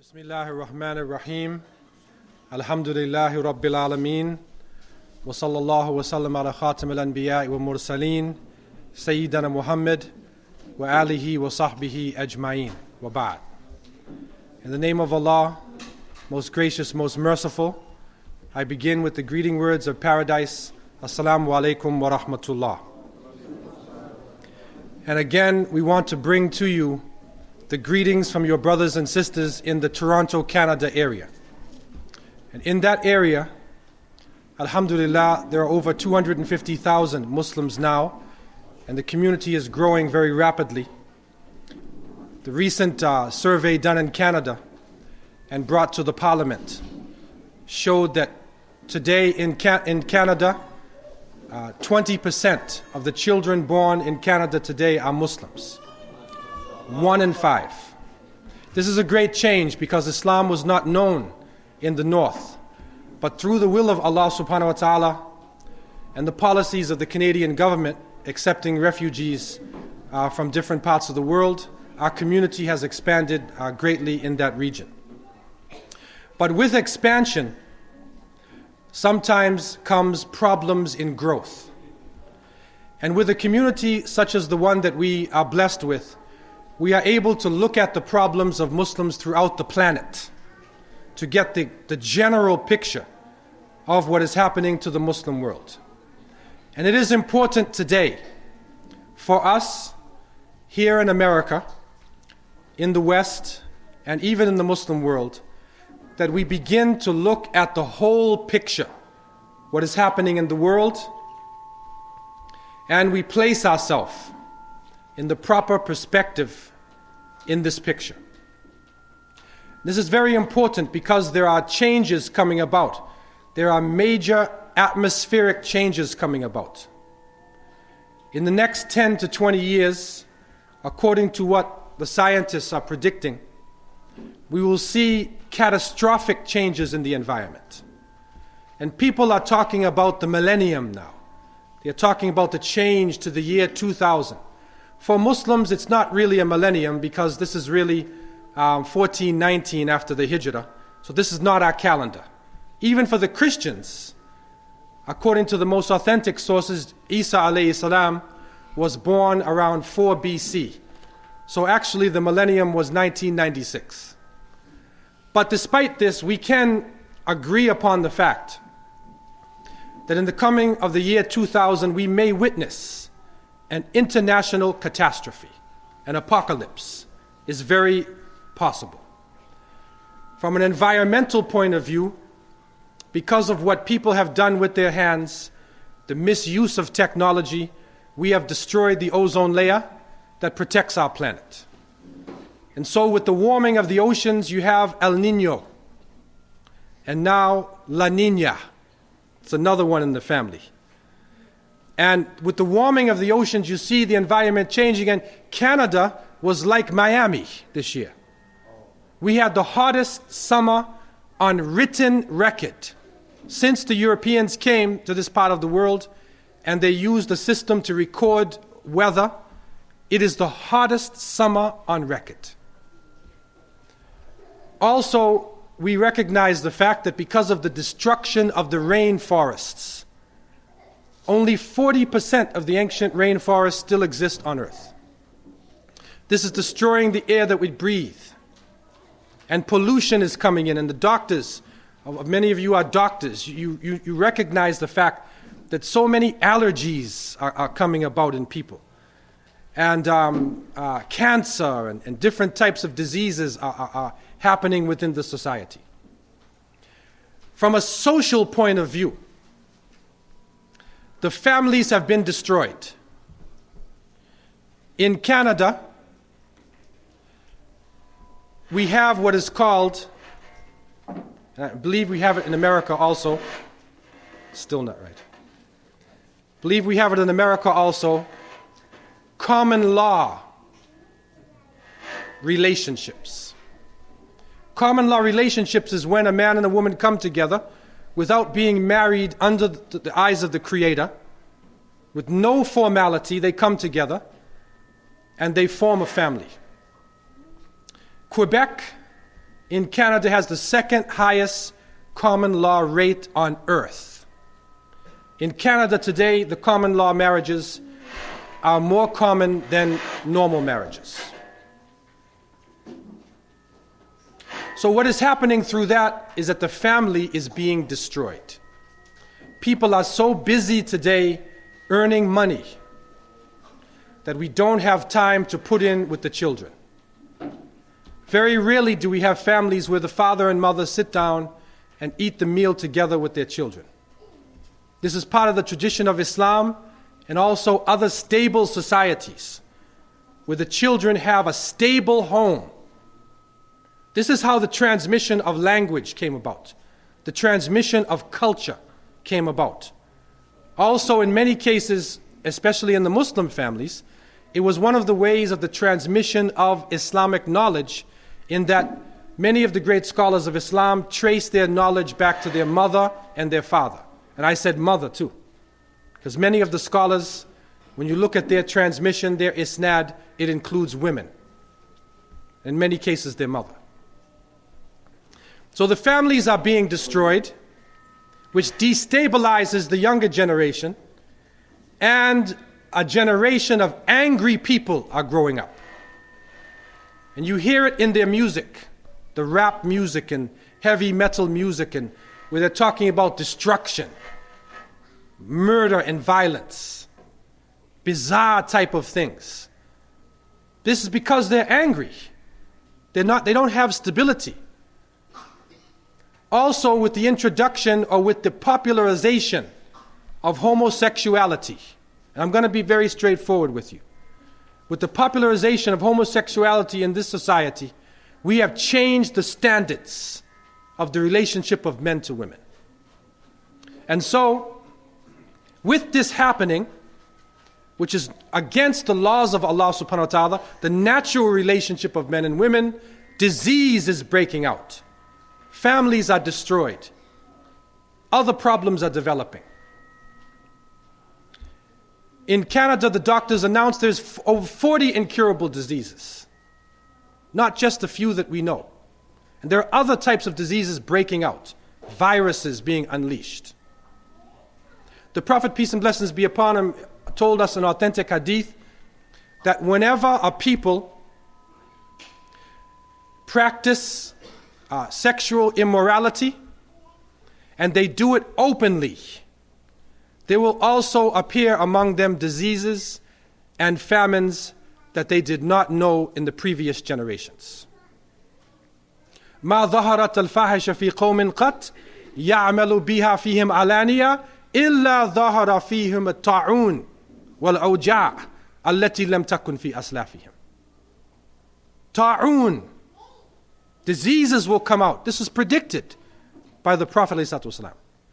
Bismillahir Rahmanir Rahim. Alhamdulillahi Rabbil Alameen. Wa sallallahu wa sallam ala khatam al-anbiya'i wa mursaleen. Sayyidina Muhammad wa alihi wa sahbihi ajma'een. Wa ba'd. In the name of Allah, most gracious, most merciful, I begin with the greeting words of paradise. Assalamu alaikum wa rahmatullah. And again, we want to bring to you the greetings from your brothers and sisters in the Toronto, Canada area. And in that area, alhamdulillah, there are over 250,000 Muslims now, and the community is growing very rapidly. The recent survey done in Canada and brought to the Parliament showed that today in Canada, 20% of the children born in Canada today are Muslims. 1 in 5. This is a great change because Islam was not known in the north. But through the will of Allah subhanahu wa ta'ala and the policies of the Canadian government accepting refugees from different parts of the world, our community has expanded greatly in that region. But with expansion, sometimes comes problems in growth. And with a community such as the one that we are blessed with, we are able to look at the problems of Muslims throughout the planet to get the general picture of what is happening to the Muslim world. And it is important today for us here in America, in the West, and even in the Muslim world, that we begin to look at the whole picture, what is happening in the world, and we place ourselves in the proper perspective in this picture. This is very important because there are changes coming about. There are major atmospheric changes coming about. In the next 10 to 20 years, according to what the scientists are predicting, we will see catastrophic changes in the environment. And people are talking about the millennium now. They're talking about the change to the year 2000. For Muslims, it's not really a millennium because this is really 1419 after the Hijrah. So this is not our calendar. Even for the Christians, according to the most authentic sources, Isa alayhi salam was born around 4 BC. So actually the millennium was 1996. But despite this, we can agree upon the fact that in the coming of the year 2000, we may witness an international catastrophe. An apocalypse is very possible. From an environmental point of view, because of what people have done with their hands, the misuse of technology, we have destroyed the ozone layer that protects our planet. And so with the warming of the oceans, you have El Niño. And now La Niña. It's another one in the family. And with the warming of the oceans, you see the environment changing. And Canada was like Miami this year. We had the hottest summer on written record since the Europeans came to this part of the world and they used a system to record weather. It is the hottest summer on record. Also, we recognize the fact that because of the destruction of the rainforests, only 40% of the ancient rainforests still exist on Earth. This is destroying the air that we breathe. And pollution is coming in, and the doctors, many of you are doctors, you recognize the fact that so many allergies are coming about in people. And cancer and different types of diseases are happening within the society. From a social point of view, the families have been destroyed. In Canada, we have what is called, and I believe we have it in America also, still not right. I believe we have it in America also, common law relationships. Common law relationships is when a man and a woman come together without being married under the eyes of the Creator. With no formality, they come together and they form a family. Quebec in Canada has the second highest common law rate on earth. In Canada today, the common law marriages are more common than normal marriages. So what is happening through that is that the family is being destroyed. People are so busy today earning money that we don't have time to put in with the children. Very rarely do we have families where the father and mother sit down and eat the meal together with their children. This is part of the tradition of Islam and also other stable societies where the children have a stable home. This is how the transmission of language came about. The transmission of culture came about. Also, in many cases, especially in the Muslim families, it was one of the ways of the transmission of Islamic knowledge, in that many of the great scholars of Islam trace their knowledge back to their mother and their father. And I said mother too, because many of the scholars, when you look at their transmission, their isnad, it includes women. In many cases, their mother. So the families are being destroyed, which destabilizes the younger generation, and a generation of angry people are growing up. And you hear it in their music, the rap music and heavy metal music, and where they're talking about destruction, murder and violence, bizarre type of things. This is because they're angry. They don't have stability. Also, with the introduction or with the popularization of homosexuality, and I'm going to be very straightforward with you. With the popularization of homosexuality in this society, we have changed the standards of the relationship of men to women. And so, with this happening, which is against the laws of Allah subhanahu wa ta'ala, the natural relationship of men and women, disease is breaking out. Families are destroyed. Other problems are developing. In Canada, the doctors announced there's over 40 incurable diseases. Not just a few that we know. And there are other types of diseases breaking out. Viruses being unleashed. The Prophet, peace and blessings be upon him, told us in authentic hadith that whenever a people practice sexual immorality, and they do it openly, there will also appear among them diseases and famines that they did not know in the previous generations. ما ظهرت الفاحشة في قوم قط يعمل بها فيهم علانية إلا ظهر فيهم الطاعون والأوجاع التي لم تكن في أسلافهم. طاعون. Diseases will come out. This is predicted by the Prophet ﷺ.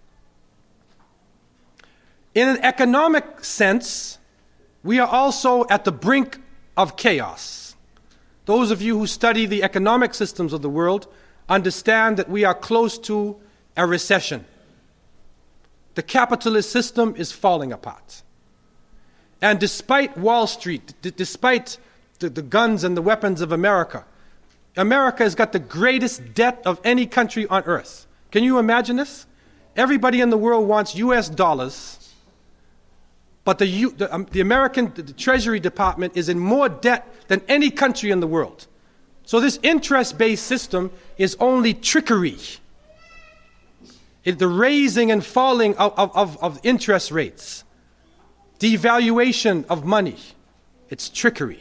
In an economic sense, we are also at the brink of chaos. Those of you who study the economic systems of the world understand that we are close to a recession. The capitalist system is falling apart. And despite Wall Street, despite the guns and the weapons of America, America has got the greatest debt of any country on earth. Can you imagine this? Everybody in the world wants US dollars, but the American Treasury Department is in more debt than any country in the world. So this interest-based system is only trickery. The raising and falling of interest rates, devaluation of money, it's trickery.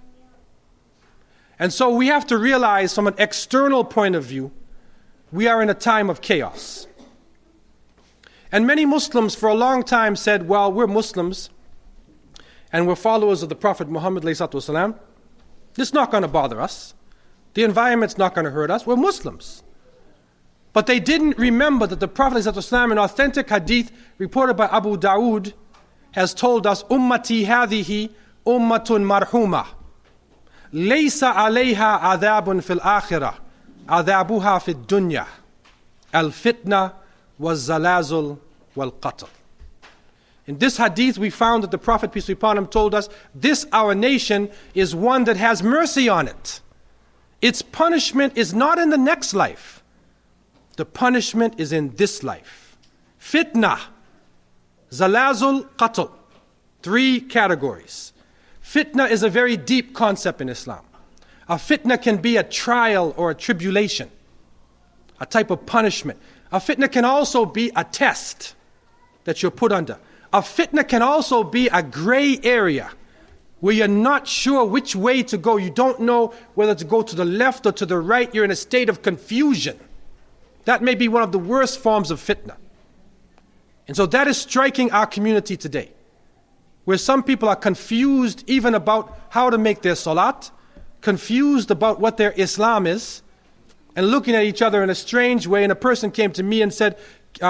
And so we have to realize from an external point of view, we are in a time of chaos. And many Muslims for a long time said, well, we're Muslims and we're followers of the Prophet Muhammad ﷺ. This is not going to bother us. The environment's not going to hurt us. We're Muslims. But they didn't remember that the Prophet ﷺ, in authentic hadith reported by Abu Dawood, has told us, Ummati hadihi ummatun marhuma. Laysa alayha adhabun fil akhirah. Adhabuha fil dunya. Al-fitna was-zalazul wal-qatl. In this hadith we found that the Prophet, peace be upon him, told us, this our nation is one that has mercy on it. its punishment is not in the next life. The punishment is in this life. Fitna, zalazul, qatl. 3 categories. Fitna is a very deep concept in Islam. A fitna can be a trial or a tribulation, a type of punishment. A fitna can also be a test that you're put under. A fitna can also be a gray area where you're not sure which way to go. You don't know whether to go to the left or to the right. You're in a state of confusion. That may be one of the worst forms of fitna. And so that is striking our community today, where some people are confused even about how to make their salat, confused about what their Islam is, and looking at each other in a strange way. And a person came to me and said,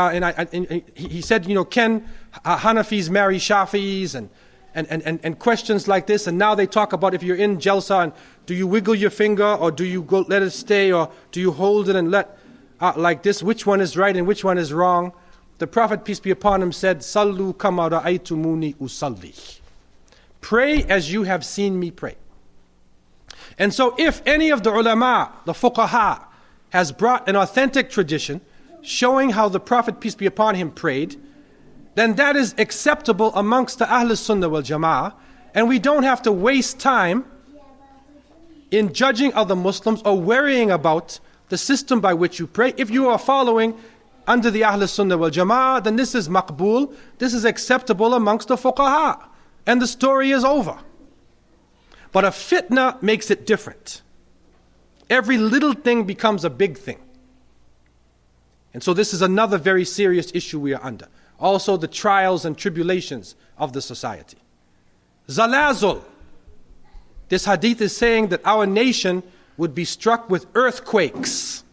he said, can Hanafis marry Shafi'is and questions like this. And now they talk about if you're in Jalsa, and do you wiggle your finger or do you go let it stay, or do you hold it and let like this? Which one is right and which one is wrong? The Prophet, peace be upon him, said, Sallu kama ra'aytumuni usalli. Pray as you have seen me pray. And so if any of the ulama, the fuqaha, has brought an authentic tradition showing how the Prophet, peace be upon him, prayed, then that is acceptable amongst the Ahl Sunnah wal Jama'ah, and we don't have to waste time in judging other Muslims or worrying about the system by which you pray. If you are following under the Ahl Sunnah wal Jama'ah, then this is maqbool, this is acceptable amongst the fuqaha, and the story is over. But a fitna makes it different. Every little thing becomes a big thing. And so this is another very serious issue we are under. Also the trials and tribulations of the society. Zalazul. This hadith is saying that our nation would be struck with earthquakes.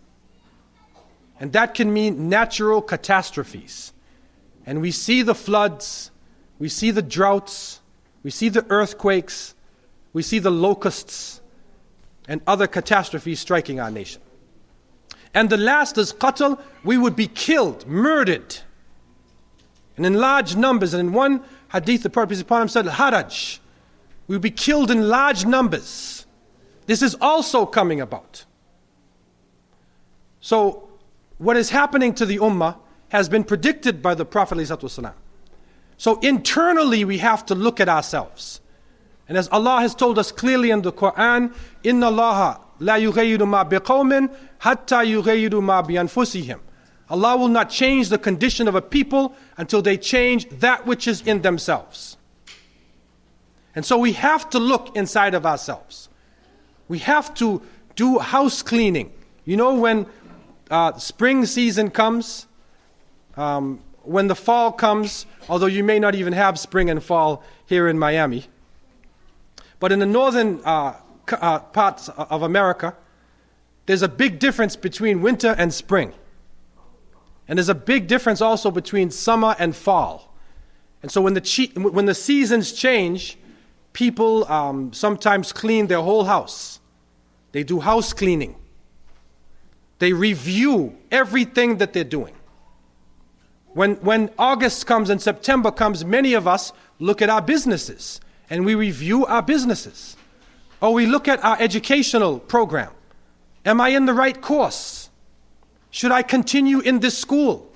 And that can mean natural catastrophes. And we see the floods, we see the droughts, we see the earthquakes, we see the locusts and other catastrophes striking our nation. And the last is qatl. We would be killed, murdered. And in large numbers. And in one hadith, the Prophet upon him said, haraj. We would be killed in large numbers. This is also coming about. So what is happening to the ummah has been predicted by the Prophet ﷺ. So internally we have to look at ourselves. And as Allah has told us clearly in the Quran, Inna Allaha la yughayyiru ma biqawmin hatta yughayyiru ma bi anfusihim. Allah will not change the condition of a people until they change that which is in themselves. And so we have to look inside of ourselves. We have to do house cleaning. You know, when spring season comes, when the fall comes, although you may not even have spring and fall here in Miami, but in the northern parts of America, there's a big difference between winter and spring. And there's a big difference also between summer and fall. And so when the seasons change, people sometimes clean their whole house. They do house cleaning. They review everything that they're doing. When August comes and September comes, many of us look at our businesses and we review our businesses. Or we look at our educational program. Am I in the right course? Should I continue in this school?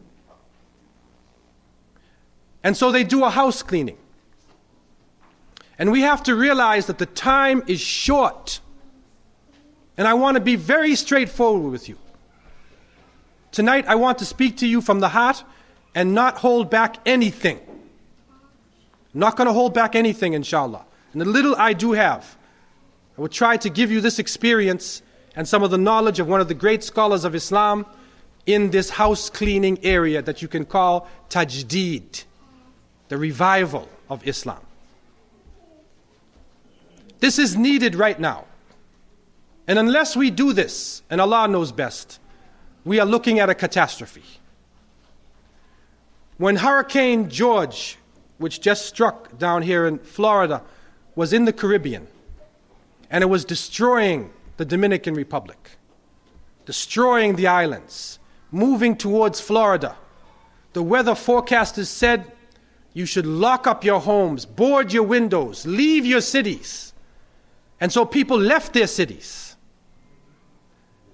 And so they do a house cleaning. And we have to realize that the time is short. And I want to be very straightforward with you. Tonight I want to speak to you from the heart and not hold back anything. I'm not going to hold back anything, inshallah. And the little I do have, I will try to give you this experience and some of the knowledge of one of the great scholars of Islam in this house cleaning area that you can call tajdeed, the revival of Islam. This is needed right now. And unless we do this, and Allah knows best, we are looking at a catastrophe. When Hurricane George, which just struck down here in Florida, was in the Caribbean, and it was destroying the Dominican Republic, destroying the islands, moving towards Florida, the weather forecasters said you should lock up your homes, board your windows, leave your cities. And so people left their cities.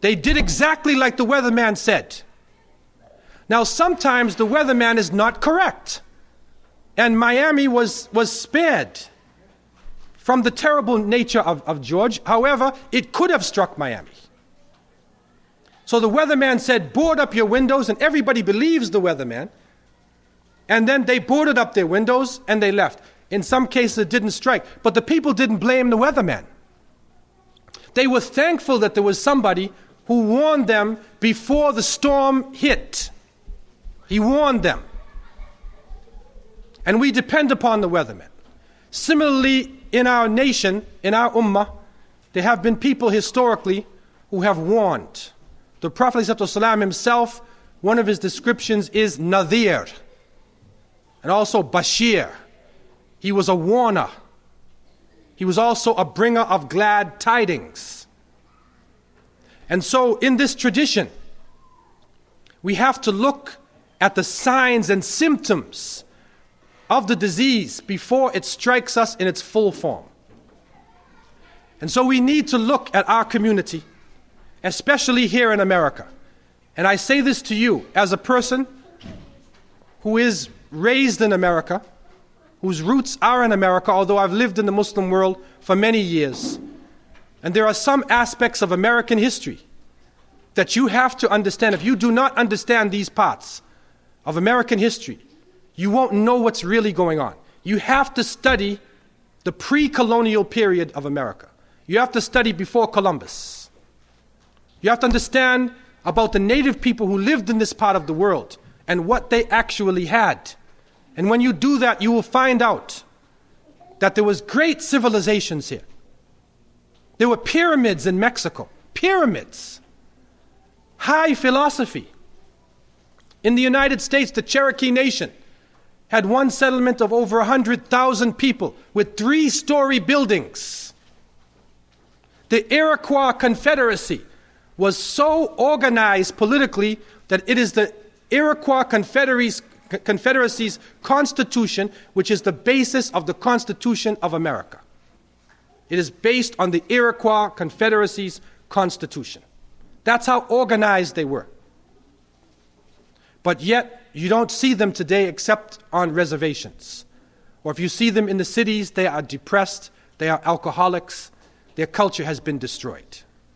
They did exactly like the weatherman said. Now, sometimes the weatherman is not correct. And Miami was spared from the terrible nature of George. However, it could have struck Miami. So the weatherman said, board up your windows, and everybody believes the weatherman. And then they boarded up their windows and they left. In some cases, it didn't strike. But the people didn't blame the weatherman. They were thankful that there was somebody who warned them before the storm hit. He warned them. And we depend upon the weatherman. Similarly, in our nation, in our ummah, there have been people historically who have warned. The Prophet ﷺ himself, one of his descriptions is Nadir, and also Bashir. He was a warner. He was also a bringer of glad tidings. And so in this tradition, we have to look at the signs and symptoms of the disease before it strikes us in its full form. And so we need to look at our community, especially here in America. And I say this to you as a person who is raised in America, whose roots are in America, although I've lived in the Muslim world for many years. And there are some aspects of American history that you have to understand. If you do not understand these parts of American history, you won't know what's really going on. You have to study the pre-colonial period of America. You have to study before Columbus. You have to understand about the native people who lived in this part of the world and what they actually had. And when you do that, you will find out that there was great civilizations here. There were pyramids in Mexico. Pyramids. High philosophy. In the United States, the Cherokee Nation had one settlement of over 100,000 people with 3-story buildings. The Iroquois Confederacy was so organized politically that it is the Iroquois Confederacy's constitution, which is the basis of the Constitution of America. It is based on the Iroquois Confederacy's constitution. That's how organized they were. But yet, you don't see them today except on reservations. Or if you see them in the cities, they are depressed, they are alcoholics, their culture has been destroyed.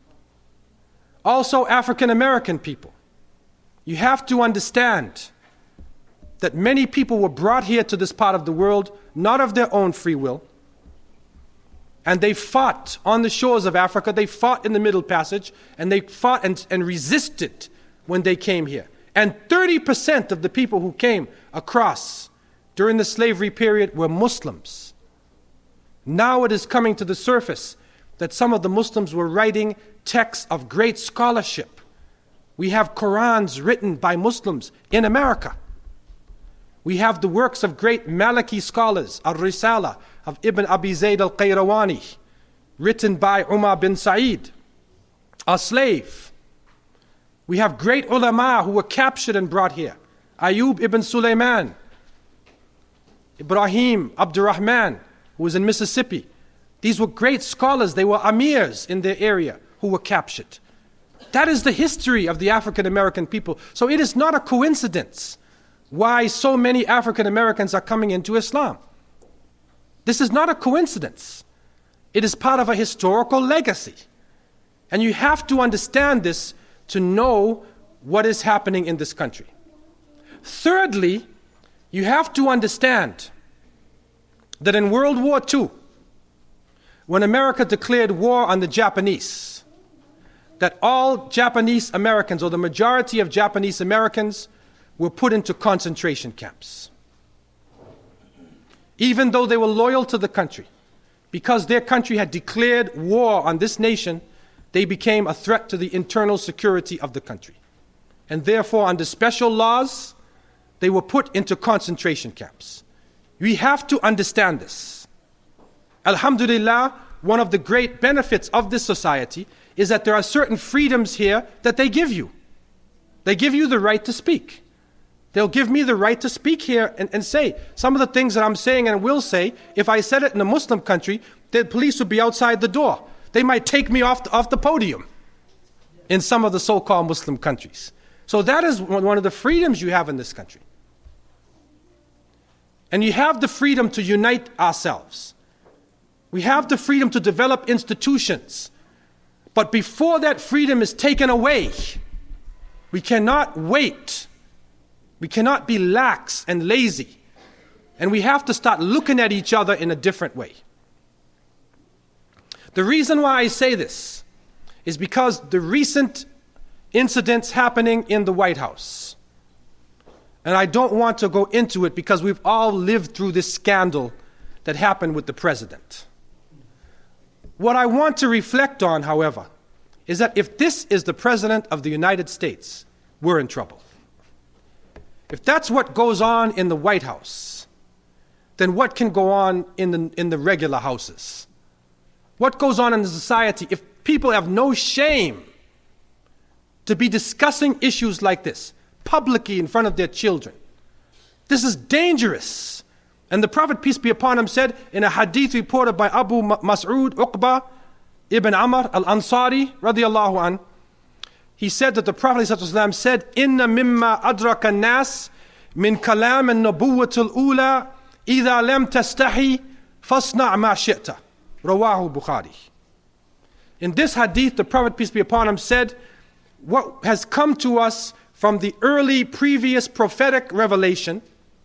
Also, African American people. You have to understand that many people were brought here to this part of the world, not of their own free will. And they fought on the shores of Africa, they fought in the Middle Passage, and they fought and resisted when they came here. And 30% of the people who came across during the slavery period were Muslims. Now it is coming to the surface that some of the Muslims were writing texts of great scholarship. We have Qurans written by Muslims in America. We have the works of great Maliki scholars, Al-Risala of Ibn Abi Zayd al-Qayrawani, written by Umar bin Sa'id, a slave. We have great ulama who were captured and brought here. Ayub ibn Sulaiman, Ibrahim Abdurrahman, who was in Mississippi. These were great scholars. They were amirs in their area who were captured. That is the history of the African American people. So it is not a coincidence why so many African Americans are coming into Islam. This is not a coincidence. It is part of a historical legacy. And you have to understand this to know what is happening in this country. Thirdly, you have to understand that in World War II, when America declared war on the Japanese, that all Japanese Americans, or the majority of Japanese Americans, were put into concentration camps. Even though they were loyal to the country, because their country had declared war on this nation, they became a threat to the internal security of the country. And therefore, under special laws, they were put into concentration camps. We have to understand this. Alhamdulillah, one of the great benefits of this society is that there are certain freedoms here that they give you. They give you the right to speak. They'll give me the right to speak here and say some of the things that I'm saying and will say. If I said it in a Muslim country, the police would be outside the door. They might take me off the podium. in some of the so-called Muslim countries. So that is one of the freedoms you have in this country. And you have the freedom to unite ourselves. We have the freedom to develop institutions. But before that freedom is taken away, we cannot wait. We cannot be lax and lazy. And we have to start looking at each other in a different way. The reason why I say this is because the recent incidents happening in the White House. And I don't want to go into it because we've all lived through this scandal that happened with the president. What I want to reflect on, however, is that if this is the President of the United States, we're in trouble. If that's what goes on in the White House, then what can go on in the regular houses? What goes on in the society if people have no shame to be discussing issues like this publicly in front of their children? This is dangerous. And the Prophet, peace be upon him, said in a hadith reported by Abu Mas'ud Uqba ibn Amr al-Ansari radiyallahu an, he said that the Prophet ﷺ said, "Inna mimma adraka nas min kalam an-nubuwwat al-ula idha lam tastahi fasna' ma shi'ta." Rawahu Bukhari. In this hadith, the Prophet, peace be upon him, said, what has come to us from the early previous prophetic revelation,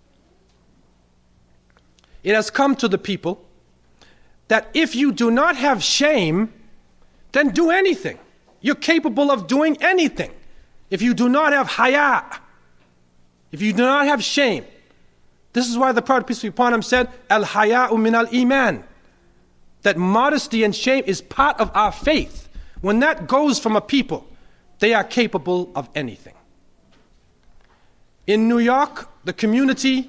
it has come to the people that if you do not have shame, then do anything. You're capable of doing anything. If you do not have haya, if you do not have shame. This is why the Prophet, peace be upon him, said, "Al-haya'u min al-iman." That modesty and shame is part of our faith. When that goes from a people, they are capable of anything. In New York, the community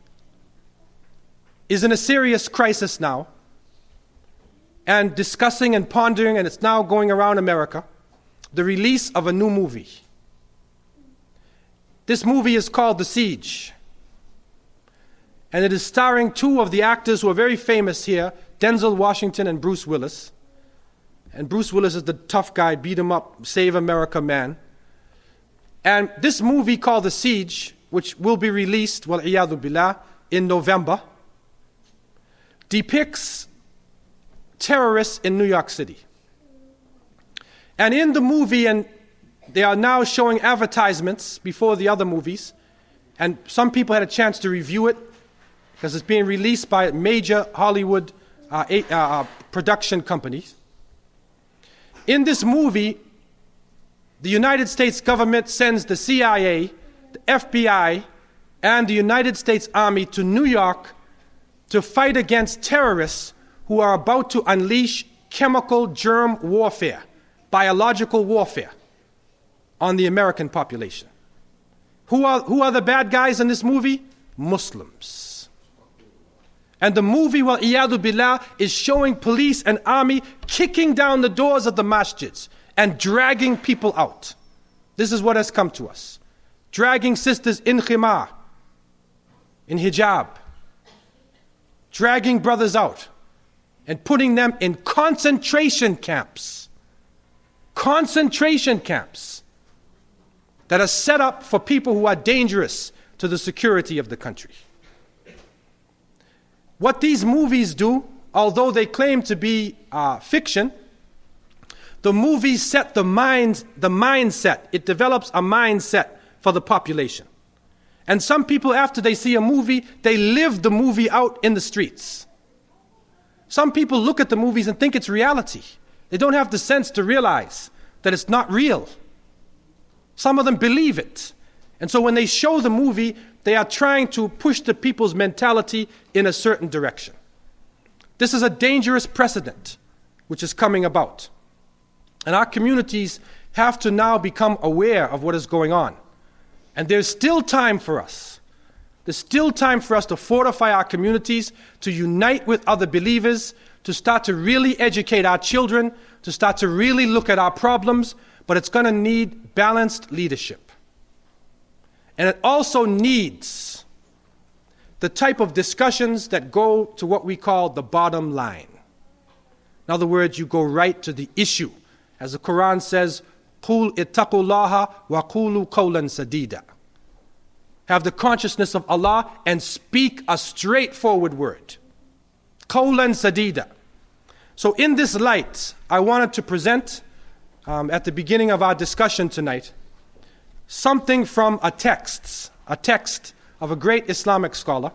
is in a serious crisis now, and discussing and pondering, and it's now going around America, the release of a new movie. This movie is called The Siege, and it is starring two of the actors who are very famous here, Denzel Washington and Bruce Willis. And Bruce Willis is the tough guy, beat him up, save America man. And this movie called The Siege, which will be released, wal-iyadhu billah, in November, depicts terrorists in New York City. And in the movie, and they are now showing advertisements before the other movies, and some people had a chance to review it because it's being released by major Hollywood production companies. In this movie, the United States government sends the CIA, the FBI, and the United States Army to New York to fight against terrorists who are about to unleash chemical germ warfare, biological warfare on the American population. Who are the bad guys in this movie? Muslims. And the movie, wal-iyadhu billah, is showing police and army kicking down the doors of the masjids and dragging people out. This is what has come to us. Dragging sisters in khimar, in hijab. Dragging brothers out and putting them in concentration camps. Concentration camps that are set up for people who are dangerous to the security of the country. What these movies do, although they claim to be fiction, the movies set the mindset. It develops a mindset for the population. And some people, after they see a movie, they live the movie out in the streets. Some people look at the movies and think it's reality. They don't have the sense to realize that it's not real. Some of them believe it. And so when they show the movie, they are trying to push the people's mentality in a certain direction. This is a dangerous precedent which is coming about. And our communities have to now become aware of what is going on. And there's still time for us. There's still time for us to fortify our communities, to unite with other believers, to start to really educate our children, to start to really look at our problems, but it's going to need balanced leadership. And it also needs the type of discussions that go to what we call the bottom line. In other words, you go right to the issue. As the Quran says, قُلْ اتَّقُوا اللَّهَ وَقُولُوا قَوْلًا سَدِيدًا. Have the consciousness of Allah and speak a straightforward word. قَوْلًا سَدِيدًا. So in this light, I wanted to present, at the beginning of our discussion tonight, something from a text of a great Islamic scholar.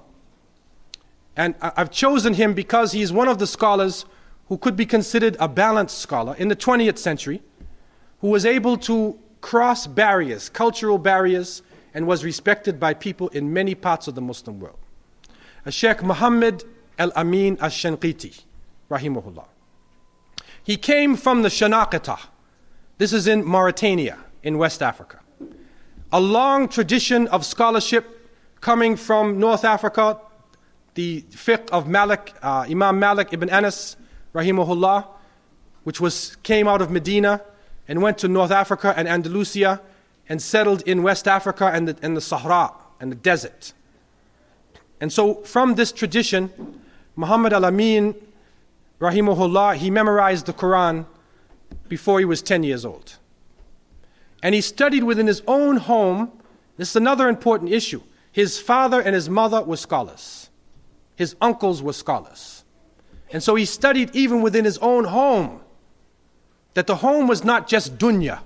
And I've chosen him because he's one of the scholars who could be considered a balanced scholar in the 20th century, who was able to cross barriers, cultural barriers, and was respected by people in many parts of the Muslim world. Sheikh Muhammad al-Amin al-Shanqiti, rahimahullah. He came from the Shanaqita. This is in Mauritania, in West Africa. A long tradition of scholarship coming from North Africa, the fiqh of Malik, Imam Malik ibn Anas, rahimahullah, which came out of Medina and went to North Africa and Andalusia and settled in West Africa and the Sahara and the desert. And so from this tradition, Muhammad al-Amin, rahimahullah, he memorized the Quran before he was 10 years old. And he studied within his own home. This is another important issue. His father and his mother were scholars. His uncles were scholars. And so he studied even within his own home, that the home was not just dunya,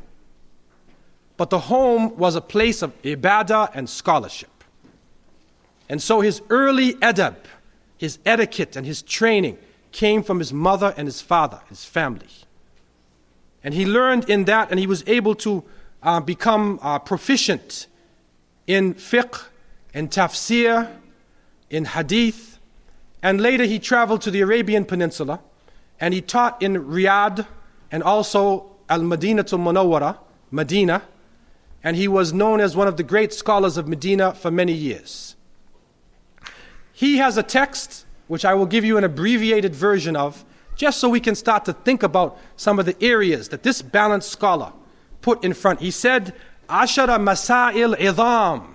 but the home was a place of ibadah and scholarship. And so his early adab, his etiquette and his training came from his mother and his father, his family. And he learned in that, and he was able to become proficient in fiqh, in tafsir, in hadith. And later he traveled to the Arabian Peninsula, and he taught in Riyadh and also Al-Madinatul Munawwara, Medina. And he was known as one of the great scholars of Medina for many years. He has a text, which I will give you an abbreviated version of, just so we can start to think about some of the areas that this balanced scholar put in front. He said, "Ashara masail idham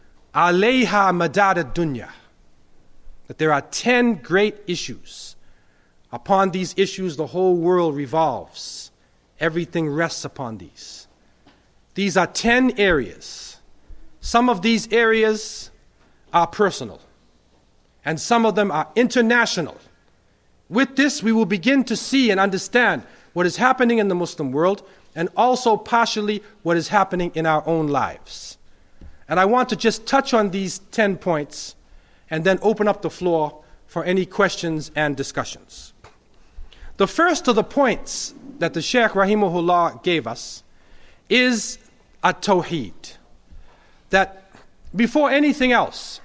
alayha madad ad-dunya." That there are 10 great issues. Upon these issues, the whole world revolves. Everything rests upon these. These are 10 areas. Some of these areas are personal, and some of them are international. With this, we will begin to see and understand what is happening in the Muslim world, and also partially what is happening in our own lives. And I want to just touch on these 10 points and then open up the floor for any questions and discussions. The first of the points that the Shaykh rahimahullah gave us is at-tawheed. That before anything else,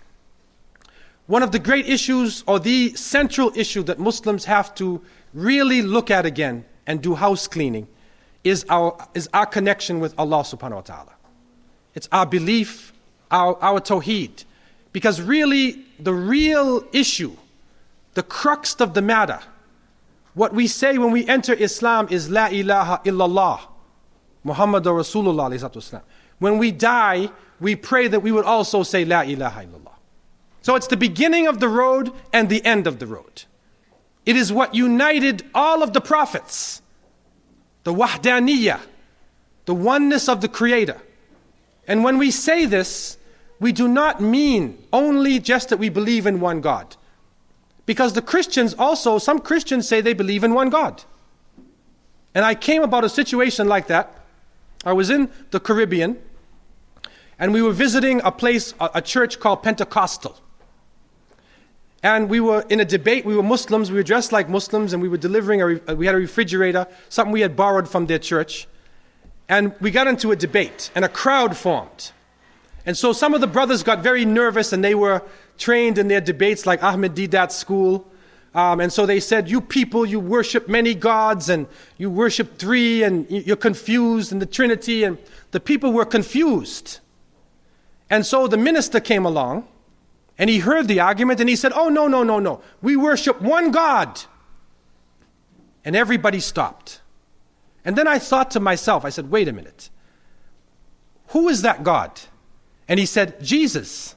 one of the great issues, or the central issue that Muslims have to really look at again and do house cleaning, is our connection with Allah subhanahu wa ta'ala. It's our belief, our tawheed. Because really, the real issue, the crux of the matter, what we say when we enter Islam is La ilaha illallah, Muhammadur Rasulullah. When we die, we pray that we would also say La ilaha illallah. So it's the beginning of the road and the end of the road. It is what united all of the prophets. The wahdaniyah, the oneness of the Creator. And when we say this, we do not mean only just that we believe in one God. Because the Christians also, some Christians say they believe in one God. And I came about a situation like that. I was in the Caribbean, and we were visiting a place, a church called Pentecostal. And we were in a debate. We were Muslims. We were dressed like Muslims, and we were delivering we had a refrigerator, something we had borrowed from their church. And we got into a debate, and a crowd formed. And so some of the brothers got very nervous, and they were trained in their debates like Ahmed Deedat's school. And so they said, "You people, you worship many gods, and you worship three, and you're confused in the Trinity." And the people were confused. And so the minister came along, and he heard the argument, and he said, "Oh, no. We worship one God." And everybody stopped. And then I thought to myself, I said, wait a minute. Who is that God? And he said, Jesus.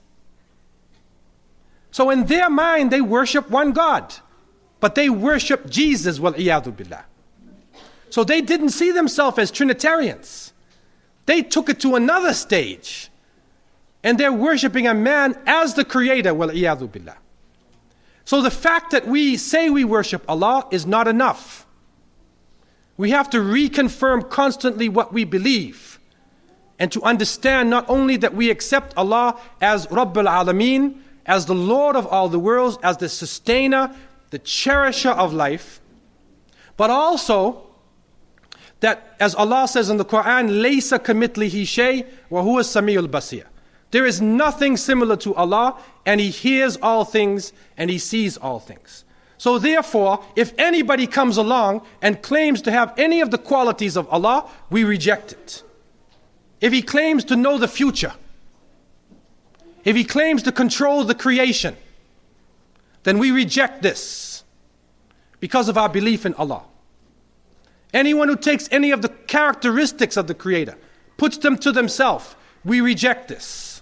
So in their mind, they worship one God. But they worship Jesus, wal-iyadu billah. So they didn't see themselves as Trinitarians. They took it to another stage. And they're worshiping a man as the creator, wal-iyadhu billah. So the fact that we say we worship Allah is not enough. We have to reconfirm constantly what we believe. And to understand not only that we accept Allah as Rabbul Alameen, as the Lord of all the worlds, as the sustainer, the cherisher of life, but also that, as Allah says in the Quran, "Laysa kamithlihi shay wa huwa as-sami'ul basir." There is nothing similar to Allah, and He hears all things and He sees all things. So therefore, if anybody comes along and claims to have any of the qualities of Allah, we reject it. If he claims to know the future, if he claims to control the creation, then we reject this because of our belief in Allah. Anyone who takes any of the characteristics of the Creator, puts them to themselves, we reject this.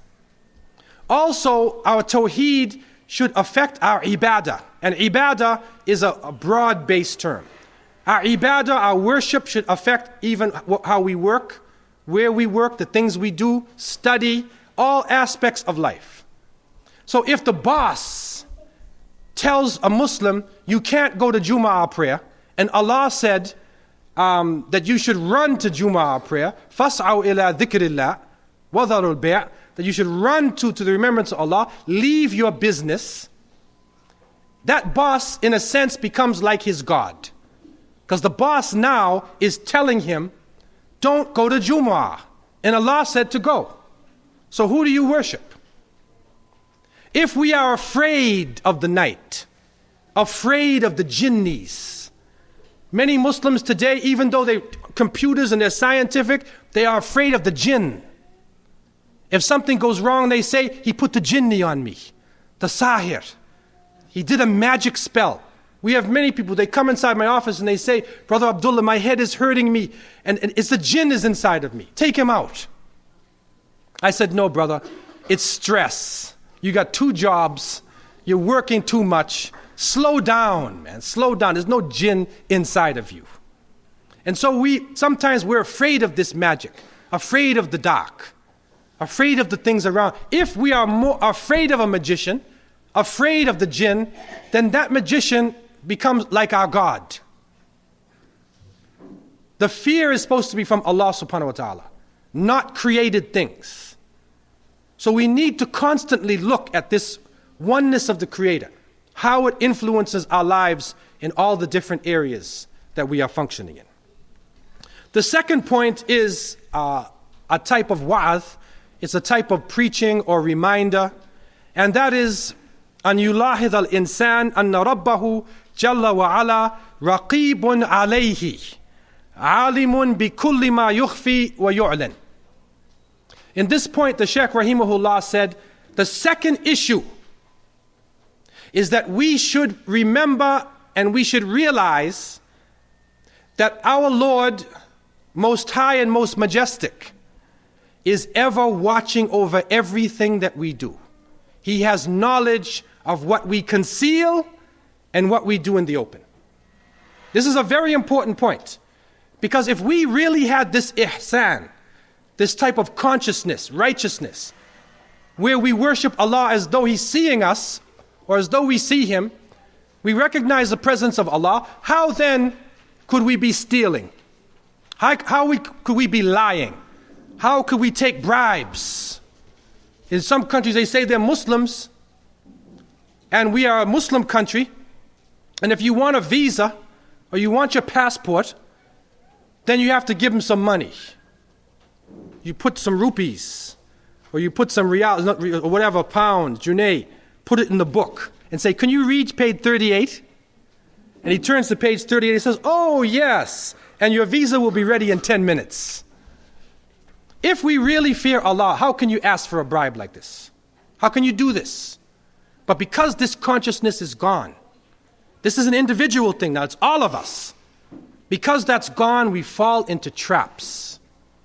Also, our tawheed should affect our ibadah. And ibadah is a broad-based term. Our ibadah, our worship, should affect even how we work, where we work, the things we do, study, all aspects of life. So if the boss tells a Muslim, you can't go to Jumu'ah prayer, and Allah said that you should run to Jumu'ah prayer, فَاسْعَوْا إِلَىٰ ذِكْرِ اللَّهِ وَذَرُوا الْبَيْعَ, that you should run to the remembrance of Allah, leave your business, that boss, in a sense, becomes like his God. Because the boss now is telling him, don't go to Jumu'ah. And Allah said to go. So who do you worship? If we are afraid of the night, afraid of the jinnis, many Muslims today, even though they're computers and they're scientific, they are afraid of the jinn. If something goes wrong, they say, he put the jinni on me, the sahir. He did a magic spell. We have many people, they come inside my office and they say, Brother Abdullah, my head is hurting me and it's the jinn is inside of me. Take him out. I said, no, brother, it's stress. You got 2 jobs. You're working too much. Slow down, man. Slow down. There's no jinn inside of you. And so sometimes we're afraid of this magic, afraid of the dark, afraid of the things around. If we are more afraid of a magician, afraid of the jinn, then that magician becomes like our God. The fear is supposed to be from Allah subhanahu wa ta'ala, not created things. So we need to constantly look at this oneness of the Creator, how it influences our lives in all the different areas that we are functioning in. The second point is a type of wa'ath. It's a type of preaching or reminder, and that is أن يلاحظ الإنسان أن ربه جل وعلا رقيب عليه عالم بكل ما يخفي ويعلن. In this point, the Shaykh Rahimahullah said, the second issue is that we should remember and we should realize that our Lord, most high and most majestic, is ever watching over everything that we do. He has knowledge of what we conceal and what we do in the open. This is a very important point, because if we really had this ihsan, this type of consciousness, righteousness, where we worship Allah as though He's seeing us, or as though we see Him, we recognize the presence of Allah, how then could we be stealing? How could we be lying? How could we take bribes? In some countries they say they're Muslims, and we are a Muslim country, and if you want a visa, or you want your passport, then you have to give them some money. You put some rupees, or you put some riyals, or whatever, pounds, junay, put it in the book, and say, can you read page 38? And he turns to page 38 and says, oh yes, and your visa will be ready in 10 minutes. If we really fear Allah, how can you ask for a bribe like this? How can you do this? But because this consciousness is gone, this is an individual thing now, it's all of us. Because that's gone, we fall into traps.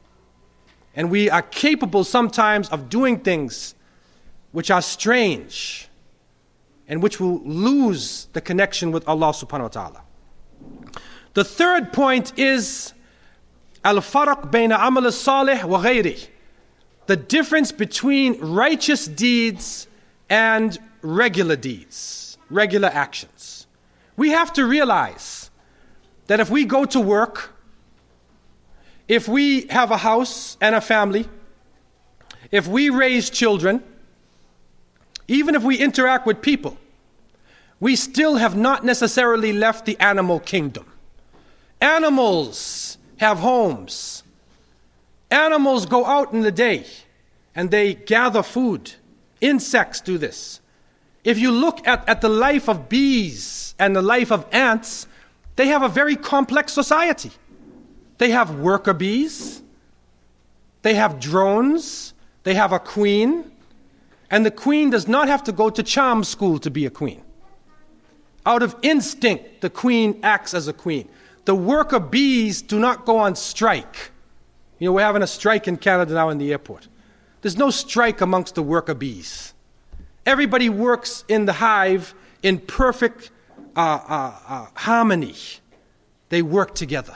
And we are capable sometimes of doing things which are strange and which will lose the connection with Allah subhanahu wa ta'ala. The third point is al-farq bayna amal as-salih wa ghayri. The difference between righteous deeds and regular deeds, regular actions. We have to realize that if we go to work, if we have a house and a family, if we raise children, even if we interact with people, we still have not necessarily left the animal kingdom. Animals have homes. Animals go out in the day and they gather food. Insects do this. If you look at the life of bees and the life of ants, they have a very complex society. They have worker bees, they have drones, they have a queen, and the queen does not have to go to charm school to be a queen. Out of instinct, the queen acts as a queen. The worker bees do not go on strike. You know, we're having a strike in Canada now in the airport. There's no strike amongst the worker bees. Everybody works in the hive in perfect harmony. They work together.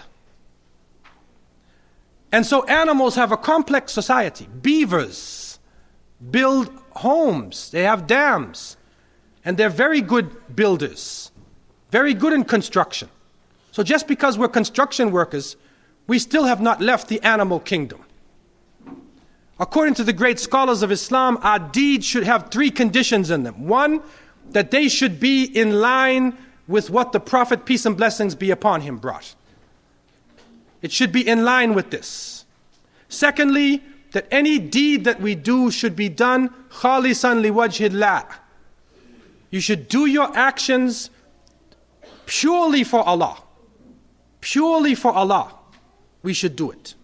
And so animals have a complex society. Beavers build homes. They have dams. And they're very good builders. Very good in construction. So just because we're construction workers, we still have not left the animal kingdom. According to the great scholars of Islam, our deeds should have three conditions in them. One, that they should be in line with what the Prophet, peace and blessings be upon him, brought. It should be in line with this. Secondly, that any deed that we do should be done khalisan liwajhillah. You should do your actions purely for Allah. Purely for Allah. We should do it.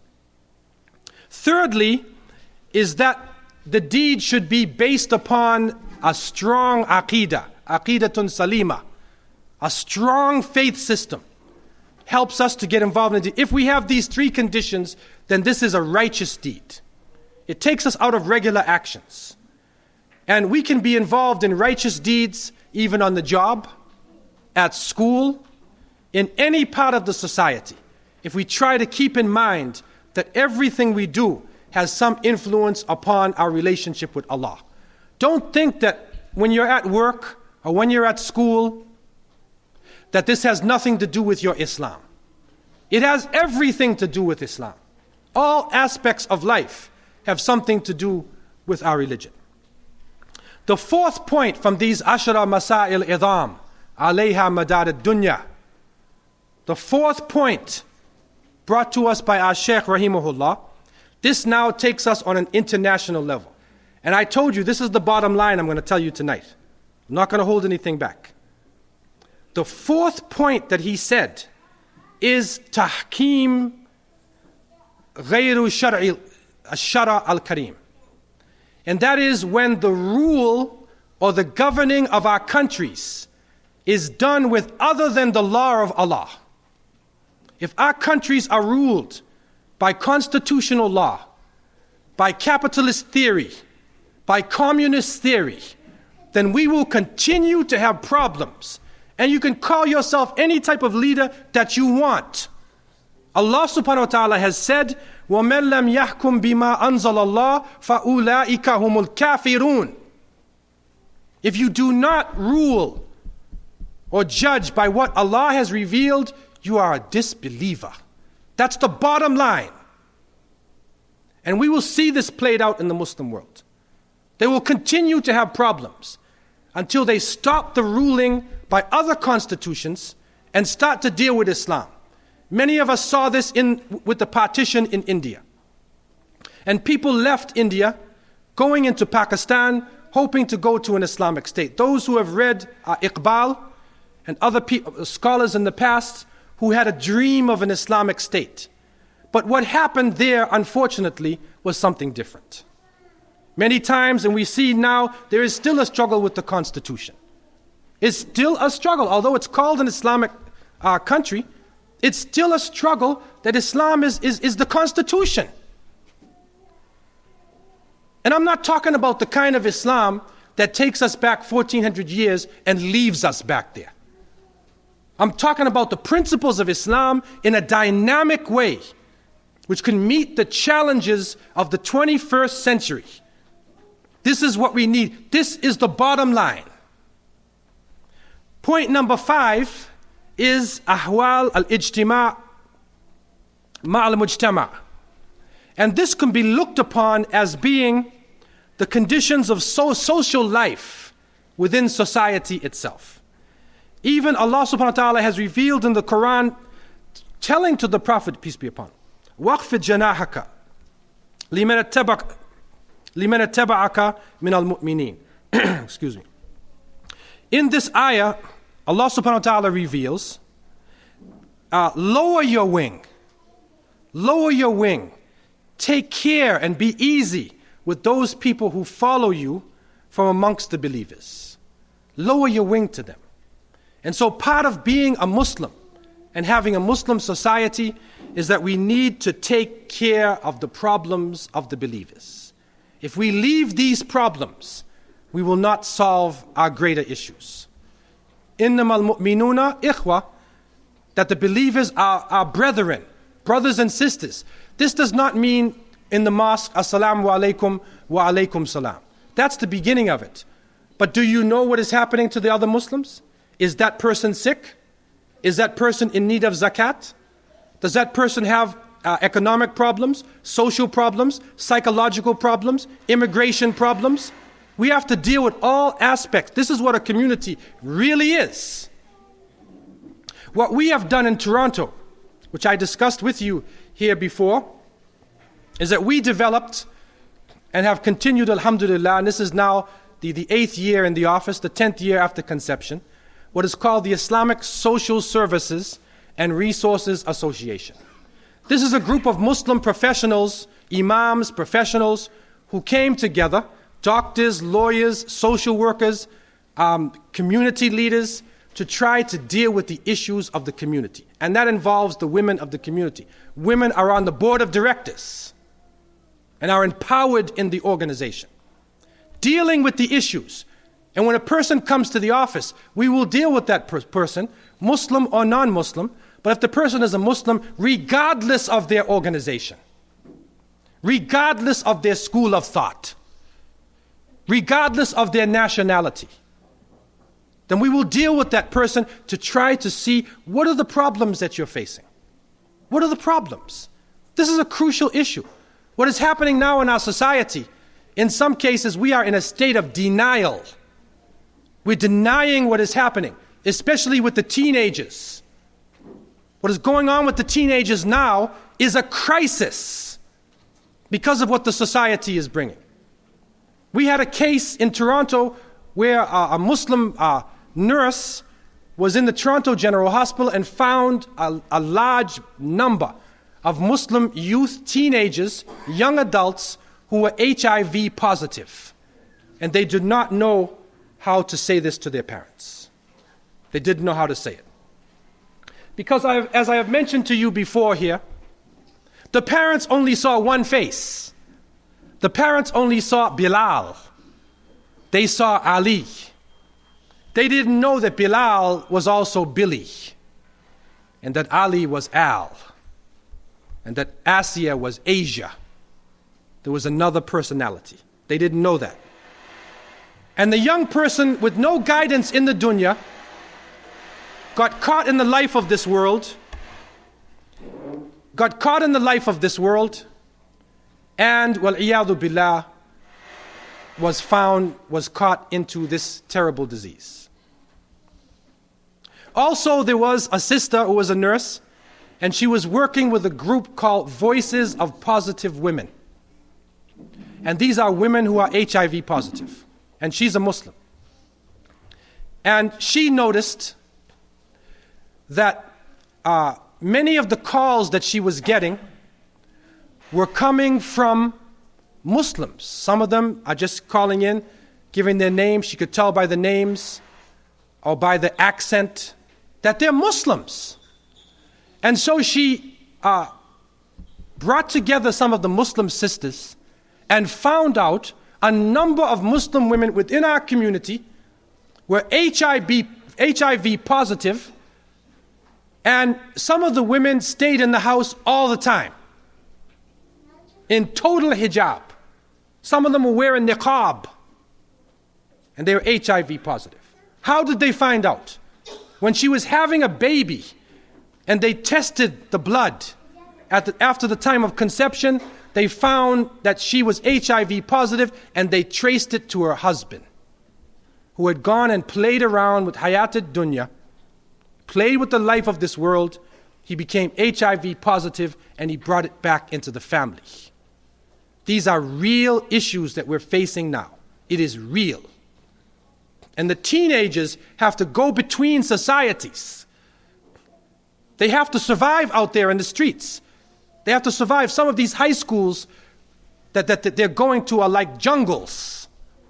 Thirdly, is that the deed should be based upon a strong aqidah, aqidatun salima, a strong faith system. Helps us to get involved in it. If we have these three conditions, then this is a righteous deed. It takes us out of regular actions. And we can be involved in righteous deeds even on the job, at school, in any part of the society. If we try to keep in mind that everything we do has some influence upon our relationship with Allah. Don't think that when you're at work or when you're at school, that this has nothing to do with your Islam. It has everything to do with Islam. All aspects of life have something to do with our religion. The fourth point from these ashara masail idham, alayha madad ad-dunya. The fourth point brought to us by our Shaykh rahimahullah, this now takes us on an international level. And I told you, this is the bottom line I'm going to tell you tonight. I'm not going to hold anything back. The fourth point that he said is tahkim ghayru shara al-karim. And that is when the rule or the governing of our countries is done with other than the law of Allah. If our countries are ruled by constitutional law, by capitalist theory, by communist theory, then we will continue to have problems. And you can call yourself any type of leader that you want. Allah subhanahu wa ta'ala has said, وَمَنْ لَمْ يَحْكُمْ بِمَا أَنزَلَ اللَّهُ فَأُولَٰئِكَ هُمُ الْكَافِرُونَ. If you do not rule or judge by what Allah has revealed, you are a disbeliever. That's the bottom line. And we will see this played out in the Muslim world. They will continue to have problems until they stop the ruling by other constitutions and start to deal with Islam. Many of us saw this with the partition in India. And people left India, going into Pakistan, hoping to go to an Islamic state. Those who have read Iqbal and other scholars in the past who had a dream of an Islamic state. But what happened there, unfortunately, was something different. Many times, and we see now, there is still a struggle with the constitution. It's still a struggle. Although it's called an Islamic country, it's still a struggle that Islam is the constitution. And I'm not talking about the kind of Islam that takes us back 1400 years and leaves us back there. I'm talking about the principles of Islam in a dynamic way, which can meet the challenges of the 21st century. This is what we need. This is the bottom line. Point number 5 is ahwal al-ijtima' ma'al mujtama'. And this can be looked upon as being the conditions of social life within society itself. Even Allah subhanahu wa ta'ala has revealed in the Quran, telling to the Prophet, peace be upon him, وَاخْفِضْ جَنَاحَكَ لِمَنَ اتَّبَعَكَ مِنَ الْمُؤْمِنِينَ. Excuse me. In this ayah, Allah subhanahu wa ta'ala reveals, lower your wing. Lower your wing. Take care and be easy with those people who follow you from amongst the believers. Lower your wing to them. And so part of being a Muslim and having a Muslim society is that we need to take care of the problems of the believers. If we leave these problems, we will not solve our greater issues. إِنَّمَا الْمُؤْمِنُونَ إِخْوَةٌ, that the believers are our brethren, brothers and sisters. This does not mean in the mosque, Assalamu alaikum wa alaikum salam. That's the beginning of it. But do you know what is happening to the other Muslims? Is that person sick? Is that person in need of zakat? Does that person have economic problems, social problems, psychological problems, immigration problems? We have to deal with all aspects. This is what a community really is. What we have done in Toronto, which I discussed with you here before, is that we developed and have continued, alhamdulillah, and this is now the 8th year in the office, the 10th year after conception, what is called the Islamic Social Services and Resources Association. This is a group of Muslim professionals, imams, professionals, who came together, doctors, lawyers, social workers, community leaders, to try to deal with the issues of the community. And that involves the women of the community. Women are on the board of directors and are empowered in the organization, dealing with the issues. And when a person comes to the office, we will deal with that person, Muslim or non-Muslim, but if the person is a Muslim, regardless of their organization, regardless of their school of thought, regardless of their nationality, then we will deal with that person to try to see what are the problems that you're facing. What are the problems? This is a crucial issue. What is happening now in our society, in some cases we are in a state of denial. We're denying what is happening, especially with the teenagers. What is going on with the teenagers now is a crisis because of what the society is bringing. We had a case in Toronto where a Muslim nurse was in the Toronto General Hospital and found a large number of Muslim youth, teenagers, young adults who were HIV positive. And they did not know how to say this to their parents. They didn't know how to say it. Because as I have mentioned to you before here, the parents only saw one face. The parents only saw Bilal. They saw Ali. They didn't know that Bilal was also Billy, and that Ali was Al, and that Asiya was Asia. There was another personality. They didn't know that. And the young person with no guidance in the dunya got caught in the life of this world, and, wal-iyadu billah, was caught into this terrible disease. Also, there was a sister who was a nurse, and she was working with a group called Voices of Positive Women. And these are women who are HIV positive. And she's a Muslim. And she noticed that many of the calls that she was getting were coming from Muslims. Some of them are just calling in, giving their names. She could tell by the names or by the accent that they're Muslims. And so she brought together some of the Muslim sisters and found out a number of Muslim women within our community were HIV positive, And some of the women stayed in the house all the time, in total hijab. Some of them were wearing niqab, and they were HIV positive. How did they find out? When she was having a baby, and they tested the blood after the time of conception, they found that she was HIV positive, and they traced it to her husband, who had gone and played around with Hayat ad-Dunya, played with the life of this world. He became HIV positive, and he brought it back into the family. These are real issues that we're facing now. It is real. And the teenagers have to go between societies. They have to survive out there in the streets. They have to survive. Some of these high schools that they're going to are like jungles.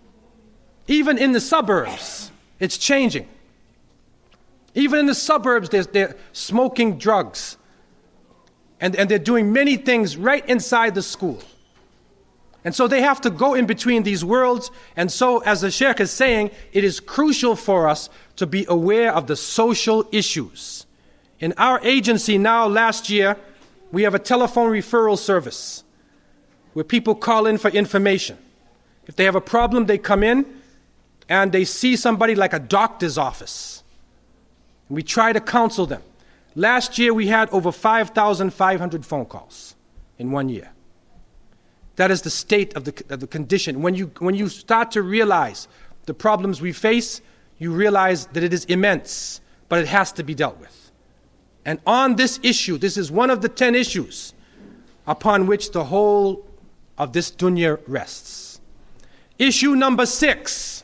Even in the suburbs, it's changing. Even in the suburbs, they're smoking drugs. And they're doing many things right inside the school. And so they have to go in between these worlds. And so, as the Sheikh is saying, it is crucial for us to be aware of the social issues. In our agency now, last year, we have a telephone referral service where people call in for information. If they have a problem, they come in and they see somebody like a doctor's office. We try to counsel them. Last year, we had over 5,500 phone calls in 1 year. That is the state of the condition. When you start to realize the problems we face, you realize that it is immense, but it has to be dealt with. And on this issue, this is one of the 10 issues upon which the whole of this dunya rests. Issue number 6,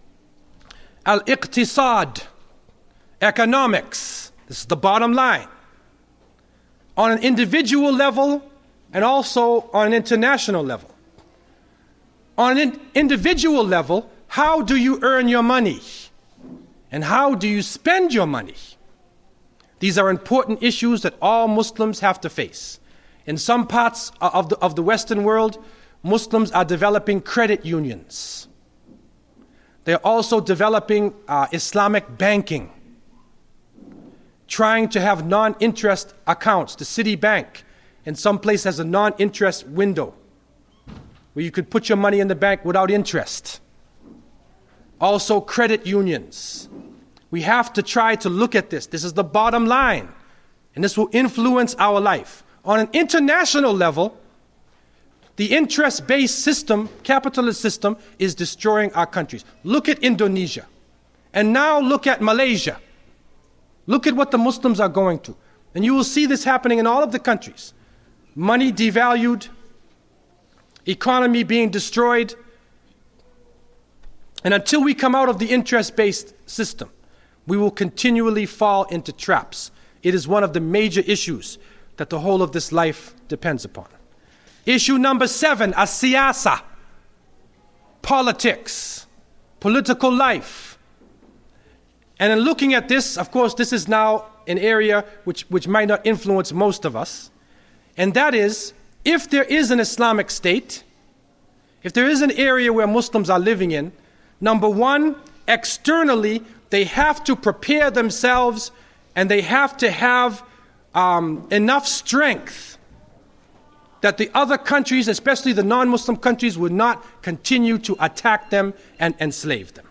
al-iqtisad, economics. This is the bottom line. On an individual level, and also on an international level. On an individual level, how do you earn your money? And how do you spend your money? These are important issues that all Muslims have to face. In some parts of the Western world, Muslims are developing credit unions. They're also developing Islamic banking, trying to have non-interest accounts. The Citibank in some place has a non-interest window where you could put your money in the bank without interest. Also, credit unions. We have to try to look at this. This is the bottom line, and this will influence our life. On an international level, the interest-based system, capitalist system, is destroying our countries. Look at Indonesia, and now look at Malaysia. Look at what the Muslims are going to, and you will see this happening in all of the countries. Money devalued, economy being destroyed. And until we come out of the interest-based system, we will continually fall into traps. It is one of the major issues that the whole of this life depends upon. Issue number 7, as-siyasa, politics, political life. And in looking at this, of course, this is now an area which might not influence most of us. And that is, if there is an Islamic state, if there is an area where Muslims are living in, number one, externally, they have to prepare themselves and they have to have enough strength that the other countries, especially the non-Muslim countries, would not continue to attack them and enslave them.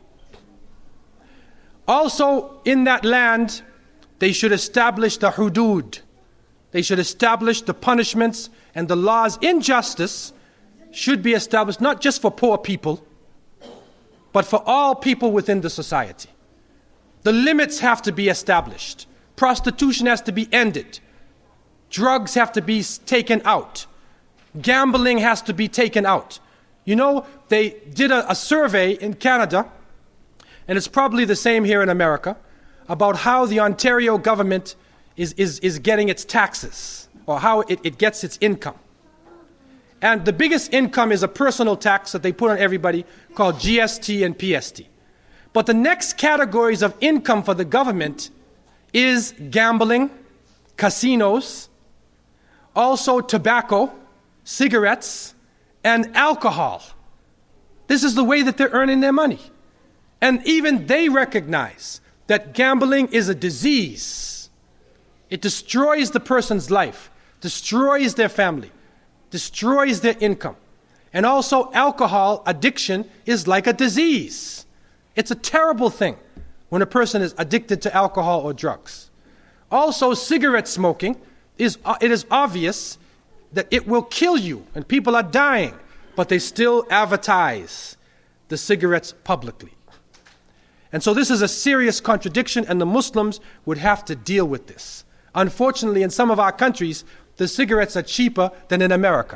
Also, in that land, they should establish the hudud. They should establish the punishments and the laws. Injustice should be established not just for poor people, but for all people within the society. The limits have to be established. Prostitution has to be ended. Drugs have to be taken out. Gambling has to be taken out. You know, they did a survey in Canada, and it's probably the same here in America, about how the Ontario government is getting its taxes, or how it gets its income. And the biggest income is a personal tax that they put on everybody called GST and PST. But the next categories of income for the government is gambling, casinos, also tobacco, cigarettes, and alcohol. This is the way that they're earning their money. And even they recognize that gambling is a disease. It destroys the person's life, destroys their family, destroys their income. And also, alcohol addiction is like a disease. It's a terrible thing when a person is addicted to alcohol or drugs. Also, cigarette smoking, it is obvious that it will kill you, and people are dying, but they still advertise the cigarettes publicly. And so this is a serious contradiction, and the Muslims would have to deal with this. Unfortunately, in some of our countries, the cigarettes are cheaper than in America.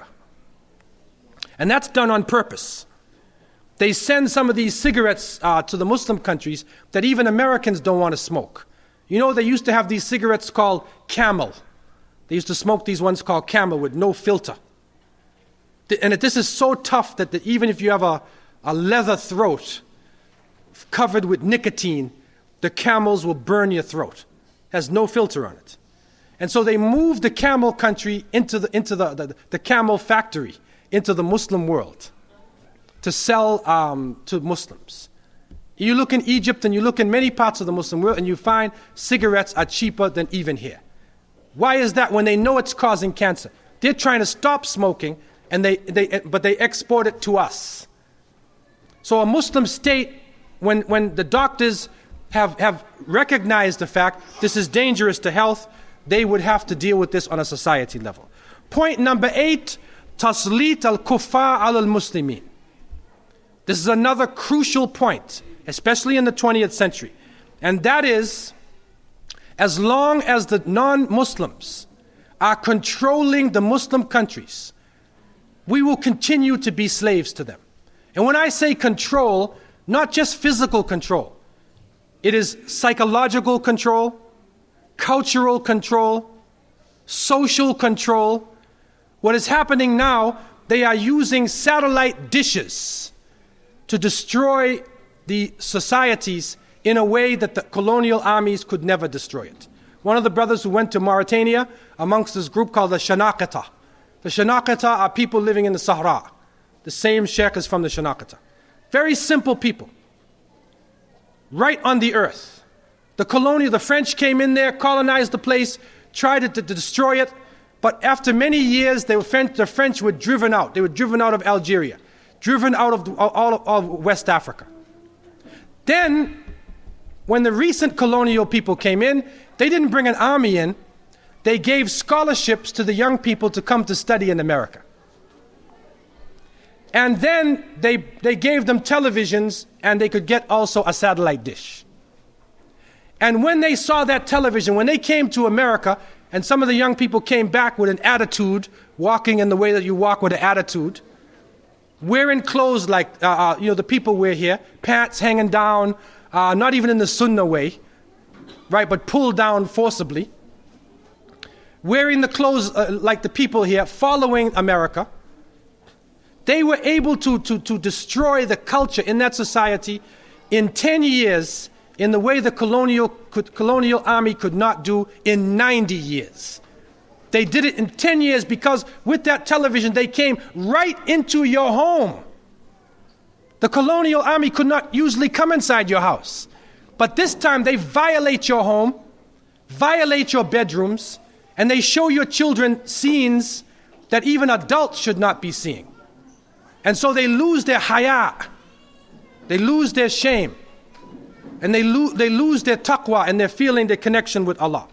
And that's done on purpose. They send some of these cigarettes to the Muslim countries that even Americans don't want to smoke. You know, they used to have these cigarettes called Camel. They used to smoke these ones called Camel with no filter. And this is so tough that even if you have a leather throat covered with nicotine, the Camels will burn your throat. It has no filter on it. And so they moved the Camel country into the Camel factory, into the Muslim world, to sell to Muslims. You look in Egypt and you look in many parts of the Muslim world and you find cigarettes are cheaper than even here. Why is that when they know it's causing cancer? They're trying to stop smoking, but they export it to us. So a Muslim state, when the doctors have recognized the fact this is dangerous to health, they would have to deal with this on a society level. Point number 8, taslit al-kuffar al-muslimin. This is another crucial point, especially in the 20th century. And that is, as long as the non-Muslims are controlling the Muslim countries, we will continue to be slaves to them. And when I say control, not just physical control. It is psychological control, cultural control, social control. What is happening now, they are using satellite dishes to destroy the societies in a way that the colonial armies could never destroy it. One of the brothers who went to Mauritania amongst this group called the Shanaqata. The Shanaqata are people living in the Sahara. The same sheikh is from the Shanaqata. Very simple people. Right on the earth. The French came in there, colonized the place, tried to destroy it, but after many years, the French were driven out. They were driven out of Algeria, driven out of all of West Africa. Then, when the recent colonial people came in, they didn't bring an army in. They gave scholarships to the young people to come to study in America. And then they gave them televisions, and they could get also a satellite dish. And when they saw that television, when they came to America, and some of the young people came back with an attitude, walking in the way that you walk with an attitude, wearing clothes like the people wear here, pants hanging down, not even in the Sunnah way, right, but pulled down forcibly, wearing the clothes like the people here, following America. They were able to destroy the culture in that society in 10 years in the way the colonial army could not do in 90 years. They did it in 10 years because with that television they came right into your home. The colonial army could not usually come inside your house. But this time they violate your home, violate your bedrooms, and they show your children scenes that even adults should not be seeing. And so they lose their haya, they lose their shame, and they lose their taqwa and their feeling, their connection with Allah.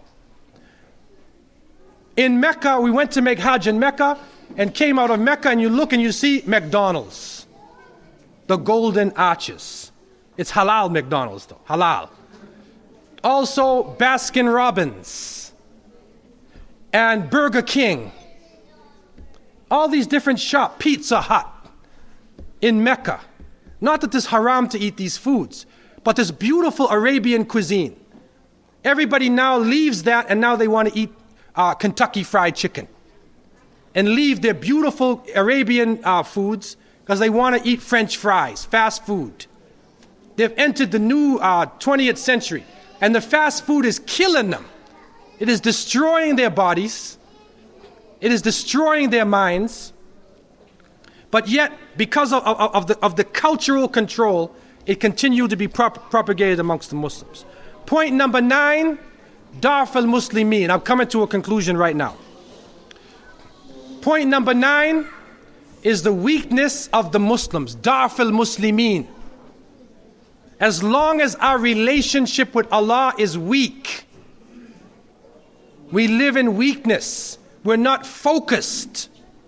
In Mecca, we went to make Hajj in Mecca and came out of Mecca, and you look and you see McDonald's, the golden arches. It's halal McDonald's though, halal. Also Baskin Robbins and Burger King. All these different shops, Pizza Hut in Mecca. Not that it's haram to eat these foods, but this beautiful Arabian cuisine. Everybody now leaves that and now they want to eat Kentucky Fried Chicken. And leave their beautiful Arabian foods because they want to eat French fries, fast food. They've entered the new 20th century, and the fast food is killing them. It is destroying their bodies. It is destroying their minds. But yet, because of the cultural control, it continued to be propagated amongst the Muslims. Point number 9, Darf al-Muslimin. I'm coming to a conclusion right now. Point number 9 is the weakness of the Muslims. Darf al-Muslimin. As long as our relationship with Allah is weak, we live in weakness. We're not focused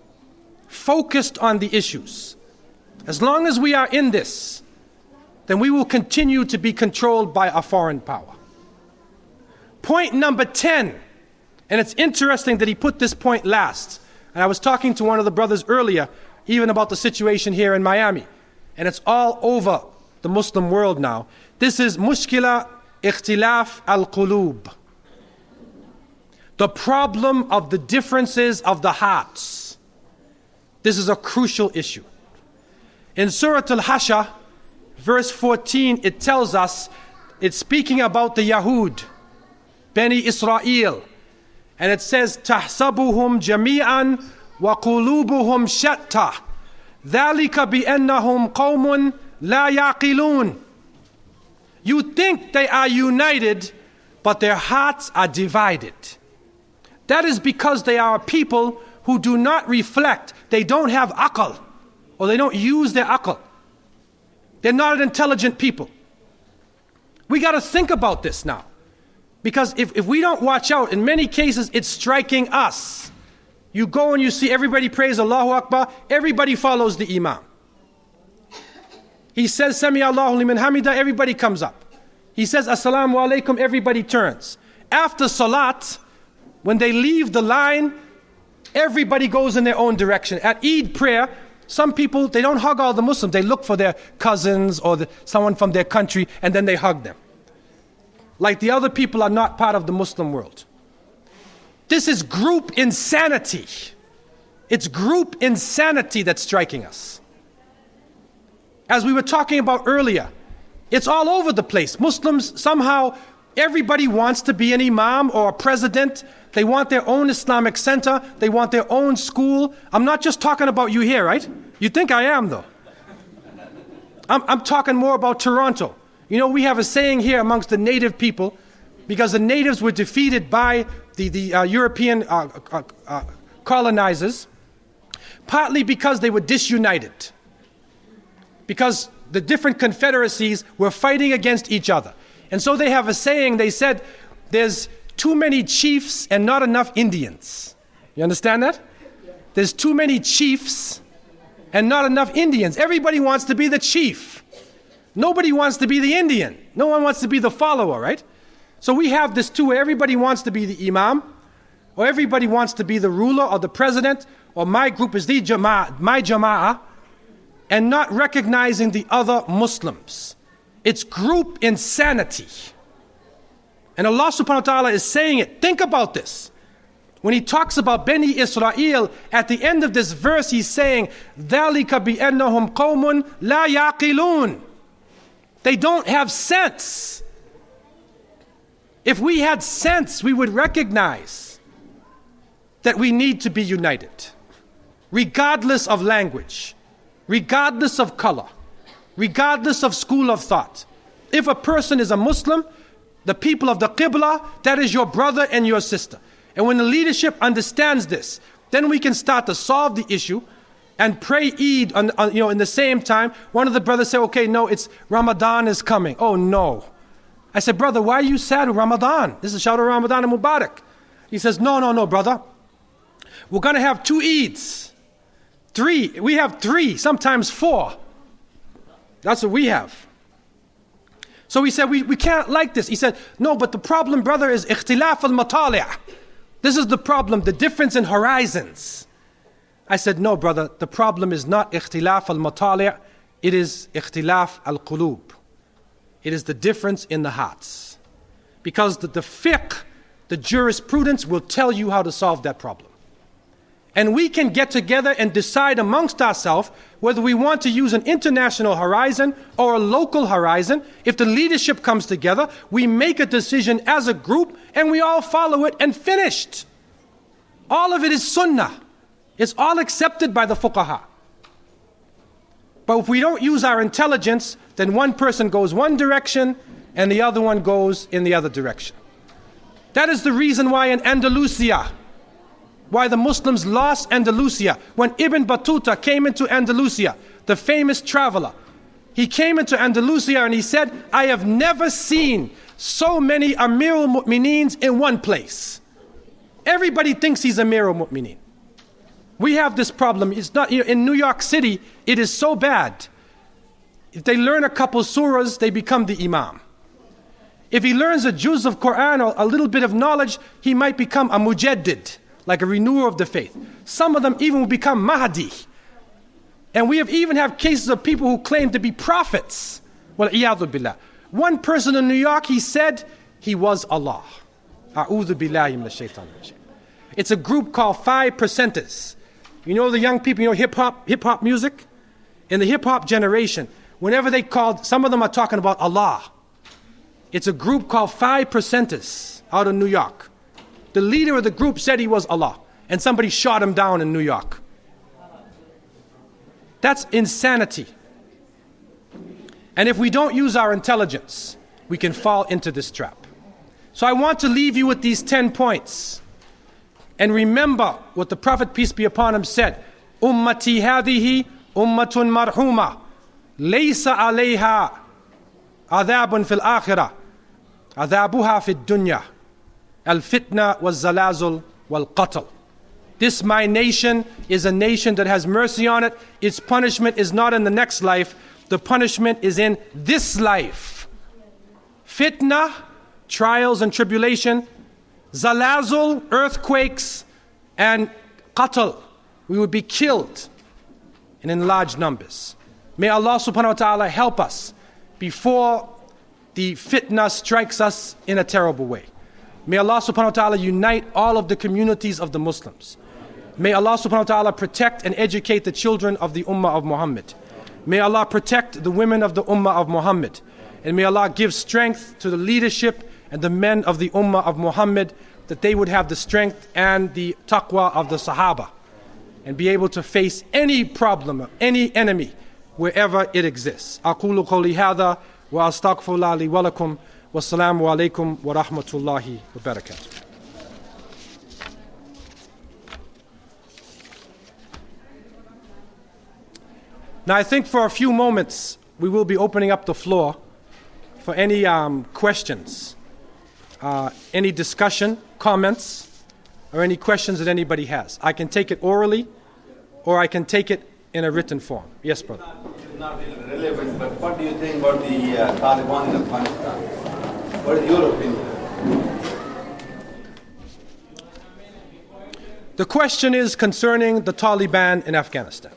on the issues. As long as we are in this, then we will continue to be controlled by a foreign power. Point number 10, and it's interesting that he put this point last. And I was talking to one of the brothers earlier, even about the situation here in Miami. And it's all over the Muslim world now. This is mushkila ikhtilaf al-qulub. The problem of the differences of the hearts. This is a crucial issue. In Surah Al-Hashr, verse 14, it tells us, it's speaking about the Yahud, Bani Israel. And it says, تَحْسَبُهُمْ جَمِيعًا وَقُلُوبُهُمْ شَتَّى ذَلِكَ بِأَنَّهُمْ قَوْمٌ لَا يَعْقِلُونَ. You think they are united, but their hearts are divided. That is because they are people who do not reflect. They don't have aql, or they don't use their aql. They're not an intelligent people. We got to think about this now. Because if we don't watch out, in many cases it's striking us. You go and you see everybody prays Allahu Akbar, everybody follows the Imam. He says Sami Allahu liman hamida, everybody comes up. He says Assalamu alaikum, everybody turns. After Salat, when they leave the line, everybody goes in their own direction. At Eid prayer, some people, they don't hug all the Muslims. They look for their cousins or someone from their country, and then they hug them. Like the other people are not part of the Muslim world. This is group insanity. It's group insanity that's striking us. As we were talking about earlier, it's all over the place. Muslims, somehow, everybody wants to be an imam or a president. They want their own Islamic center. They want their own school. I'm not just talking about you here, right? You think I am, though. I'm talking more about Toronto. You know, we have a saying here amongst the native people, because the natives were defeated by the European colonizers, partly because they were disunited. Because the different confederacies were fighting against each other. And so they have a saying, they said, there's too many chiefs and not enough Indians. You understand that? There's too many chiefs and not enough Indians. Everybody wants to be the chief. Nobody wants to be the Indian. No one wants to be the follower, right? So we have this too, where everybody wants to be the imam, or everybody wants to be the ruler or the president, or my group is the jama'ah, my jama'ah, and not recognizing the other Muslims. It's group insanity. And Allah subhanahu wa ta'ala is saying it. Think about this. When he talks about Bani Israel, at the end of this verse, he's saying, ذَلِكَ بِأَنَّهُمْ قَوْمٌ لَا يَعْقِلُونَ. They don't have sense. If we had sense, we would recognize that we need to be united, regardless of language, regardless of color, regardless of school of thought. If a person is a Muslim, the people of the Qibla, that is your brother and your sister. And when the leadership understands this, then we can start to solve the issue and pray Eid in the same time. One of the brothers said, okay, no, it's Ramadan is coming. Oh no. I said, brother, why are you sad with Ramadan? This is shout out Ramadan and Mubarak. He says, no, brother. We're going to have 2 Eids. 3. We have 3, sometimes 4. That's what we have. So he said, we can't like this. He said, no, but the problem, brother, is ikhtilaf al-matali'. This is the problem, the difference in horizons. I said, no, brother, the problem is not ikhtilaf al-matali', it is ikhtilaf al-qulub. It is the difference in the hearts. Because the fiqh, the jurisprudence will tell you how to solve that problem. And we can get together and decide amongst ourselves whether we want to use an international horizon or a local horizon. If the leadership comes together, we make a decision as a group and we all follow it and finished. All of it is sunnah. It's all accepted by the fuqaha. But if we don't use our intelligence, then one person goes one direction and the other one goes in the other direction. That is the reason why in Andalusia, why the Muslims lost Andalusia. When Ibn Battuta came into Andalusia, the famous traveler, he came into Andalusia and he said, I have never seen so many Amir al-Mu'mineen in one place. Everybody thinks he's Amir al-Mu'mineen. We have this problem. It's not, in New York City, it is so bad. If they learn a couple surahs, they become the imam. If he learns a juz of Quran or a little bit of knowledge, he might become a mujaddid, like a renewer of the faith. Some of them even will become Mahdi. And we even have cases of people who claim to be prophets. Well, iyadhu billah. One person in New York, he said he was Allah. A'udhu billahi minash shaitanir rajim. It's a group called 5%ers. You know the young people, hip hop music? In the hip hop generation, whenever they called, some of them are talking about Allah. It's a group called 5%ers out of New York. The leader of the group said he was Allah, and somebody shot him down in New York. That's insanity. And if we don't use our intelligence, we can fall into this trap. So I want to leave you with these 10 points. And remember what the Prophet, peace be upon him, said, Ummati hadihi ummatun marhuma, laysa alayha adhabun fil akhirah, adhabuha fid dunya, al-fitna wal-zalazul wal-qatl. This my nation is a nation that has mercy on it. Its punishment is not in the next life. The punishment is in this life. Fitna, trials and tribulation, zalazul, earthquakes, and qatl. We would be killed and in large numbers. May Allah subhanahu wa ta'ala help us before the fitna strikes us in a terrible way. May Allah subhanahu wa ta'ala unite all of the communities of the Muslims. May Allah subhanahu wa ta'ala protect and educate the children of the Ummah of Muhammad. May Allah protect the women of the Ummah of Muhammad. And may Allah give strength to the leadership and the men of the Ummah of Muhammad, that they would have the strength and the taqwa of the Sahaba and be able to face any problem, any enemy, wherever it exists. أقول قولي هذا وأستغفر الله لي ولكم والسلام عليكم ورحمة الله وبركاته. Now I think for a few moments we will be opening up the floor for any questions, any discussion, comments, or any questions that anybody has. I can take it orally or I can take it in a written form. Yes, brother. It's not really relevant, but what do you think about the Taliban in Afghanistan? What is your opinion? The question is concerning the Taliban in Afghanistan.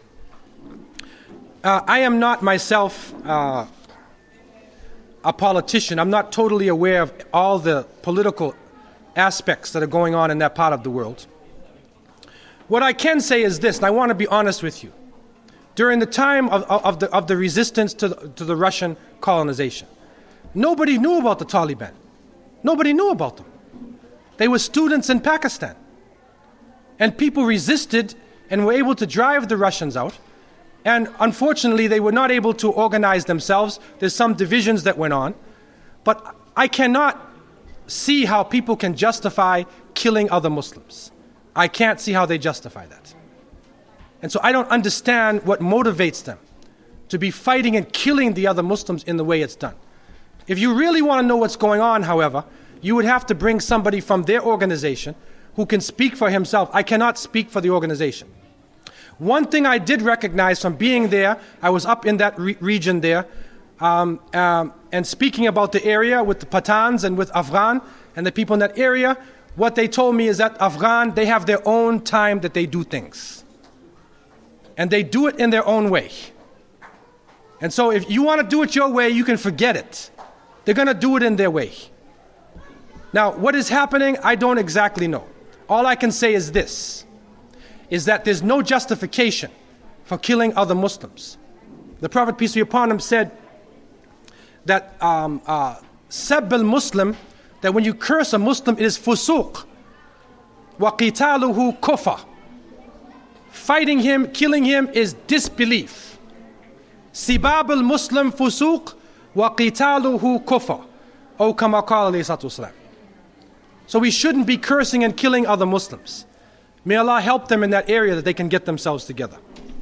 I am not myself a politician. I'm not totally aware of all the political aspects that are going on in that part of the world. What I can say is this, and I want to be honest with you. During the time of the resistance to the Russian colonization, nobody knew about the Taliban. Nobody knew about them. They were students in Pakistan. And people resisted and were able to drive the Russians out. And unfortunately, they were not able to organize themselves. There's some divisions that went on. But I cannot see how people can justify killing other Muslims. I can't see how they justify that. And so I don't understand what motivates them to be fighting and killing the other Muslims in the way it's done. If you really want to know what's going on, however, you would have to bring somebody from their organization who can speak for himself. I cannot speak for the organization. One thing I did recognize from being there, I was up in that region there, and speaking about the area with the Pathans and with Afghan and the people in that area, what they told me is that Afghan, they have their own time that they do things. And they do it in their own way. And so if you want to do it your way, you can forget it. They're going to do it in their way. Now, what is happening, I don't exactly know. All I can say is this, is that there's no justification for killing other Muslims. The Prophet, peace be upon him, said that Sabb al-Muslim, that when you curse a Muslim, it is fusuq. Wa qitaluhu kufr. Fighting him, killing him is disbelief. Sibab al-Muslim fusuq wa qitaluhu kufr. O kama qala alayhi salatu wasalam. So we shouldn't be cursing and killing other Muslims. May Allah help them in that area that they can get themselves together.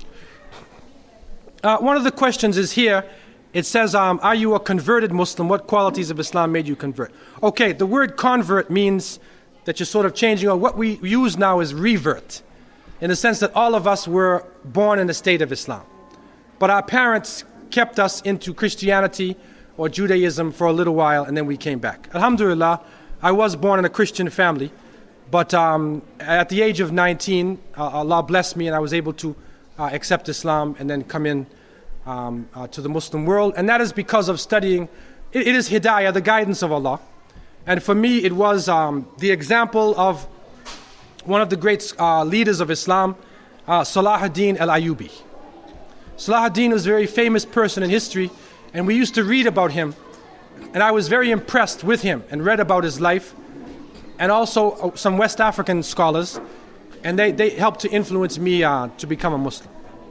One of the questions is here. It says, are you a converted Muslim? What qualities of Islam made you convert? Okay, the word convert means that you're sort of changing. What we use now is revert, in the sense that all of us were born in the state of Islam. But our parents kept us into Christianity or Judaism for a little while, and then we came back. Alhamdulillah, I was born in a Christian family, but at the age of 19, Allah blessed me, and I was able to accept Islam and then come in to the Muslim world. And that is because of studying. It is hidayah, the guidance of Allah. And for me, it was the example of one of the great leaders of Islam, Salahuddin al-Ayyubi. Salahuddin was a very famous person in history, and we used to read about him. And I was very impressed with him and read about his life, and also some West African scholars, and they helped to influence me to become a Muslim.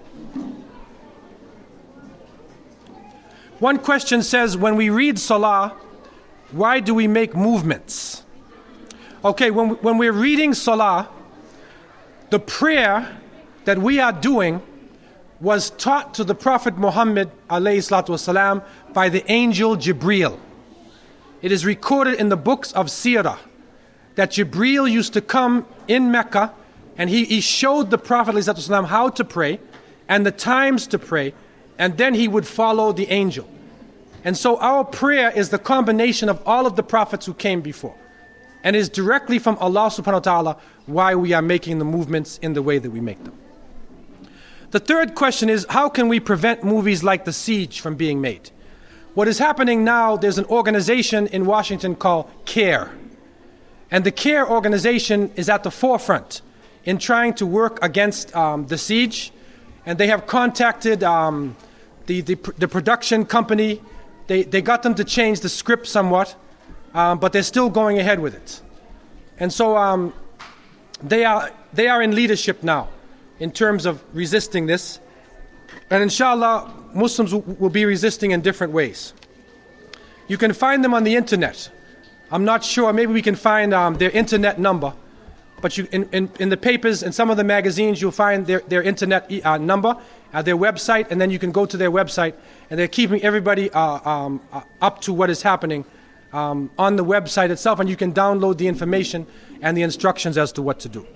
One question says, when we read Salah, why do we make movements? Okay, when we're reading Salah, the prayer that we are doing was taught to the Prophet Muhammad ﷺ by the angel Jibreel. It is recorded in the books of Sirah that Jibreel used to come in Mecca, and he showed the Prophet ﷺ how to pray and the times to pray, and then he would follow the angel. And so our prayer is the combination of all of the prophets who came before, and is directly from Allah subhanahu wa ta'ala why we are making the movements in the way that we make them. The third question is, how can we prevent movies like The Siege from being made? What is happening now, there's an organization in Washington called CARE. And the CARE organization is at the forefront in trying to work against The Siege. And they have contacted the production company. They got them to change the script somewhat, but they're still going ahead with it. And so they are in leadership now in terms of resisting this. And inshallah, Muslims will be resisting in different ways. You can find them on the internet. I'm not sure, maybe we can find their internet number. But you, in the papers and some of the magazines, you'll find their internet number, their website, and then you can go to their website, and they're keeping everybody up to what is happening on the website itself, and you can download the information and the instructions as to what to do.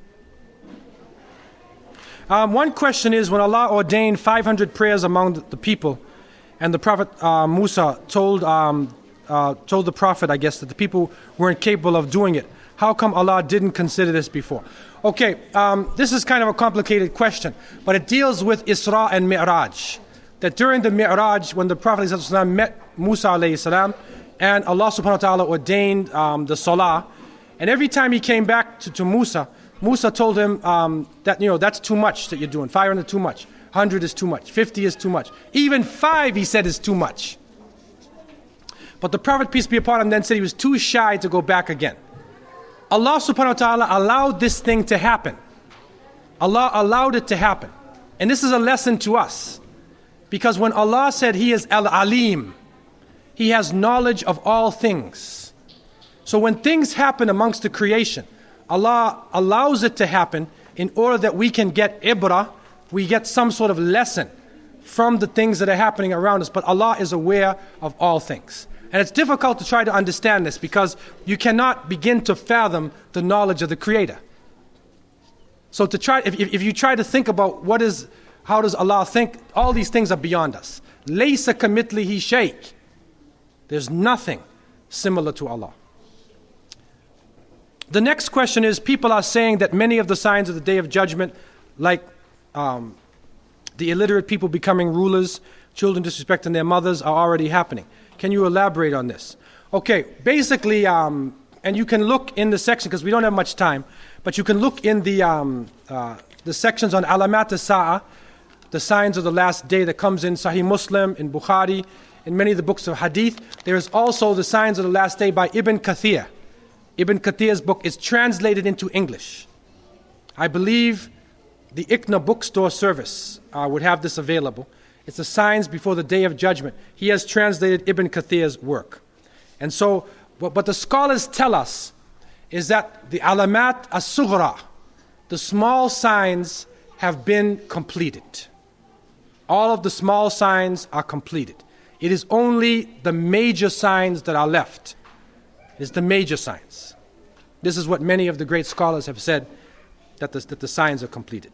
One question is, when Allah ordained 500 prayers among the people, and the Prophet Musa told the Prophet, I guess, that the people weren't capable of doing it, how come Allah didn't consider this before? Okay, this is kind of a complicated question, but it deals with Isra and Mi'raj. That during the Mi'raj, when the Prophet ﷺ met Musa alayhi salam, and Allah subhanahu wa ta'ala ordained the Salah, and every time he came back to Musa, Musa told him that, that's too much that you're doing. 500 is too much. 100 is too much. 50 is too much. Even 5, he said, is too much. But the Prophet, peace be upon him, then said he was too shy to go back again. Allah subhanahu wa ta'ala allowed this thing to happen. Allah allowed it to happen. And this is a lesson to us. Because when Allah said He is Al-Alim, He has knowledge of all things. So when things happen amongst the creation, Allah allows it to happen in order that we can get ibrah, we get some sort of lesson from the things that are happening around us. But Allah is aware of all things. And it's difficult to try to understand this because you cannot begin to fathom the knowledge of the Creator. So if you try to think about how does Allah think, all these things are beyond us. Laysa kamithlihi shay'. There's nothing similar to Allah. The next question is, people are saying that many of the signs of the Day of Judgment, like the illiterate people becoming rulers, children disrespecting their mothers, are already happening. Can you elaborate on this? Okay, basically, and you can look in the section, because we don't have much time, but you can look in the sections on Alamat al-Sa'ah, the signs of the last day, that comes in Sahih Muslim, in Bukhari, in many of the books of Hadith. There is also the signs of the last day by Ibn Kathir. Ibn Kathir's book is translated into English. I believe the ICNA bookstore service would have this available. It's the signs before the Day of Judgment. He has translated Ibn Kathir's work. And so, what the scholars tell us is that the alamat as-sughra, the small signs, have been completed. All of the small signs are completed. It is only the major signs that are left. It's the major signs. This is what many of the great scholars have said, that the signs are completed.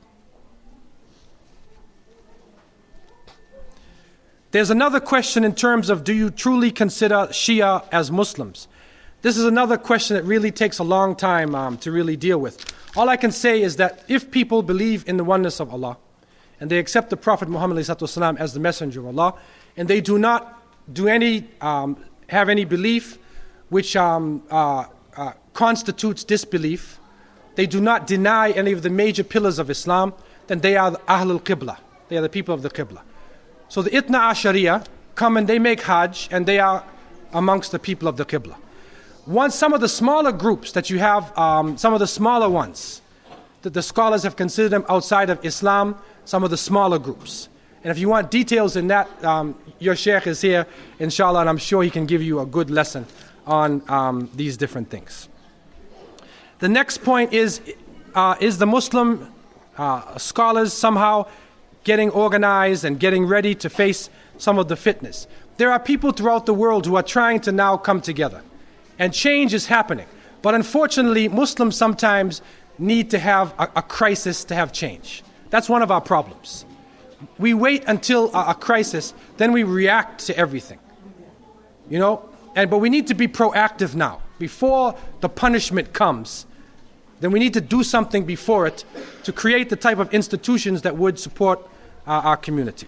There's another question in terms of, do you truly consider Shia as Muslims? This is another question that really takes a long time to really deal with. All I can say is that if people believe in the oneness of Allah, and they accept the Prophet Muhammad ﷺ as the messenger of Allah, and they do not have any belief which constitutes disbelief, they do not deny any of the major pillars of Islam, then they are the Ahlul Qibla. They are the people of the Qibla. So the Ithna Ashariya come and they make Hajj, and they are amongst the people of the Qibla. Some of the smaller groups that you have, some of the smaller ones, that the scholars have considered them outside of Islam, some of the smaller groups. And if you want details in that, your Sheikh is here, inshallah, and I'm sure he can give you a good lesson on these different things. The next point is the Muslim scholars somehow getting organized and getting ready to face some of the fitness? There are people throughout the world who are trying to now come together, and change is happening. But unfortunately, Muslims sometimes need to have a crisis to have change. That's one of our problems. We wait until a crisis, then we react to everything. But we need to be proactive now. Before the punishment comes, then we need to do something before it to create the type of institutions that would support our community.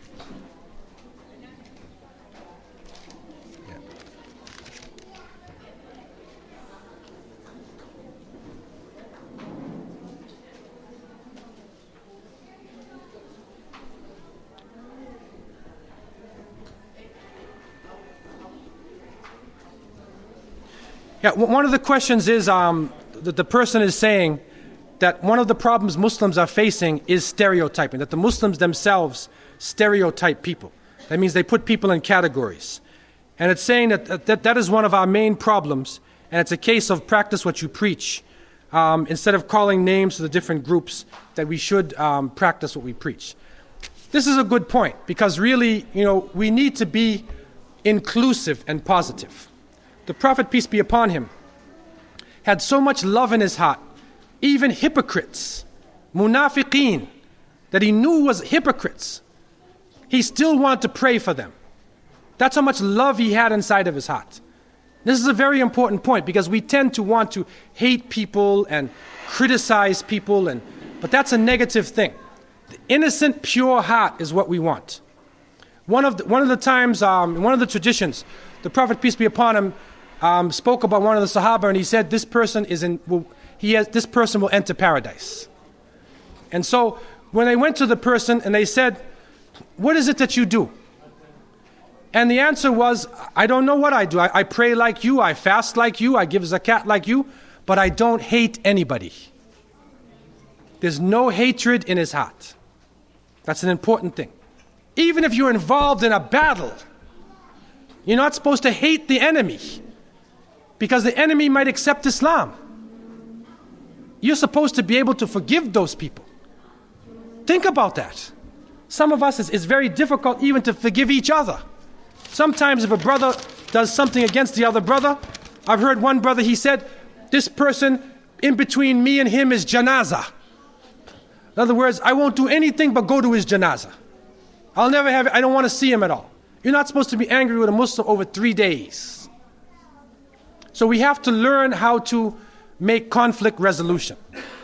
Yeah, one of the questions is that the person is saying that one of the problems Muslims are facing is stereotyping, that the Muslims themselves stereotype people. That means they put people in categories. And it's saying that is one of our main problems, and it's a case of practice what you preach. Instead of calling names to the different groups, that we should practice what we preach. This is a good point, because really, we need to be inclusive and positive. The Prophet, peace be upon him, had so much love in his heart, even hypocrites, munafiqeen, that he knew was hypocrites. He still wanted to pray for them. That's how much love he had inside of his heart. This is a very important point, because we tend to want to hate people and criticize people, but that's a negative thing. The innocent, pure heart is what we want. One of the times, one of the traditions, the Prophet, peace be upon him, spoke about one of the Sahaba, and he said, this person will enter paradise. And so when they went to the person and they said, what is it that you do? And the answer was, I don't know what I do. I pray like you, I fast like you, I give zakat like you, but I don't hate anybody. There's no hatred in his heart. That's an important thing. Even if you're involved in a battle, you're not supposed to hate the enemy, because the enemy might accept Islam. You're supposed to be able to forgive those people. Think about that. Some of us, it's very difficult even to forgive each other. Sometimes if a brother does something against the other brother, I've heard one brother, he said, this person in between me and him is janazah. In other words, I won't do anything but go to his janazah. I'll never have it. I don't want to see him at all. You're not supposed to be angry with a Muslim over 3 days. So we have to learn how to make conflict resolution.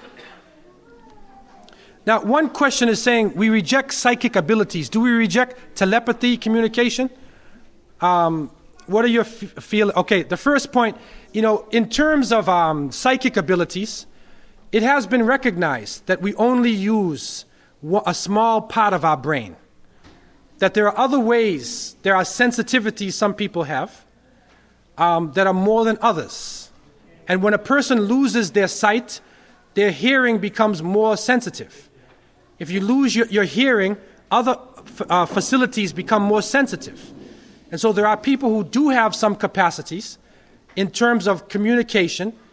Now, one question is saying, we reject psychic abilities. Do we reject telepathy, communication? What are your feelings? Okay, the first point, in terms of psychic abilities, it has been recognized that we only use a small part of our brain. That there are other ways, there are sensitivities some people have that are more than others. And when a person loses their sight, their hearing becomes more sensitive. If you lose your hearing, other facilities become more sensitive. And so there are people who do have some capacities in terms of communication,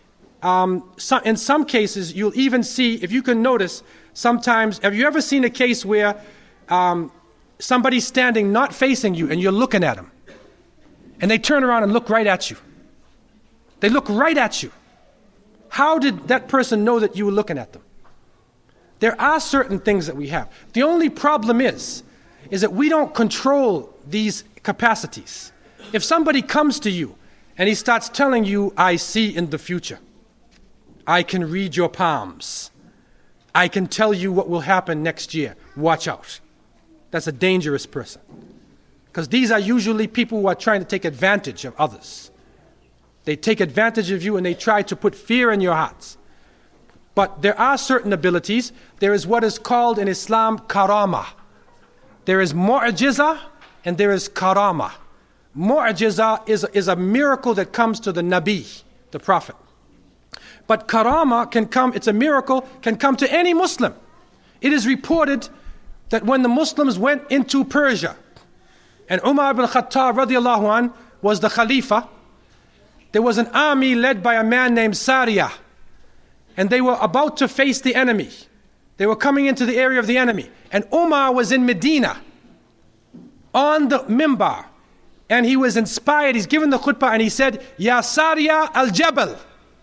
In some cases, you'll even see, if you can notice, sometimes, have you ever seen a case where somebody's standing not facing you and you're looking at them? And they turn around and look right at you. They look right at you. How did that person know that you were looking at them? There are certain things that we have. The only problem is that we don't control these capacities. If somebody comes to you and he starts telling you, I see in the future, I can read your palms, I can tell you what will happen next year, watch out. That's a dangerous person. Because these are usually people who are trying to take advantage of others. They take advantage of you and they try to put fear in your hearts. But there are certain abilities. There is what is called in Islam karama. There is mu'jiza and there is karama. Mu'jiza is a miracle that comes to the Nabi, the Prophet. But karama can come, it's a miracle, can come to any Muslim. It is reported that when the Muslims went into Persia, and Umar ibn Khattab radiallahu anh was the Khalifa, there was an army led by a man named Sariyah, and they were about to face the enemy. They were coming into the area of the enemy, and Umar was in Medina on the mimbar, and he was inspired. He's given the khutbah and he said, Ya Sariyah al-Jabal.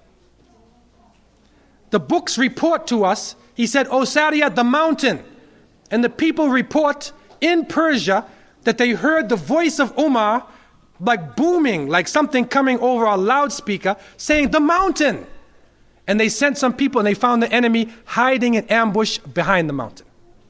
The books report to us, he said, O Sariyah, the mountain. And the people report in Persia that they heard the voice of Umar like booming, like something coming over a loudspeaker, saying, the mountain. And they sent some people and they found the enemy hiding in ambush behind the mountain.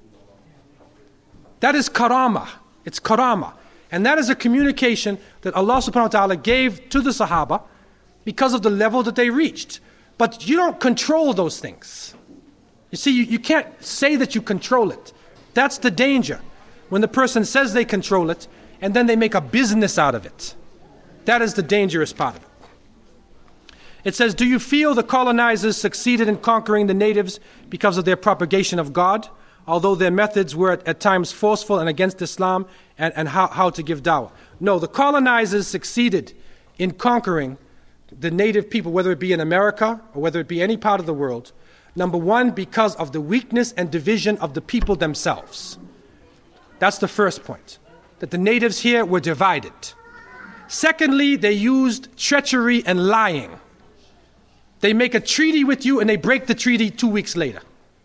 That is karama. It's karama. And that is a communication that Allah subhanahu wa ta'ala gave to the Sahaba because of the level that they reached. But you don't control those things. You see, you can't say that you control it. That's the danger. When the person says they control it, and then they make a business out of it. That is the dangerous part of it. It says, do you feel the colonizers succeeded in conquering the natives because of their propagation of God, although their methods were at times forceful and against Islam and how to give dawah? No, the colonizers succeeded in conquering the native people, whether it be in America or whether it be any part of the world. Number one, because of the weakness and division of the people themselves. That's the first point, that the natives here were divided. Secondly, they used treachery and lying. They make a treaty with you and they break the treaty 2 weeks later.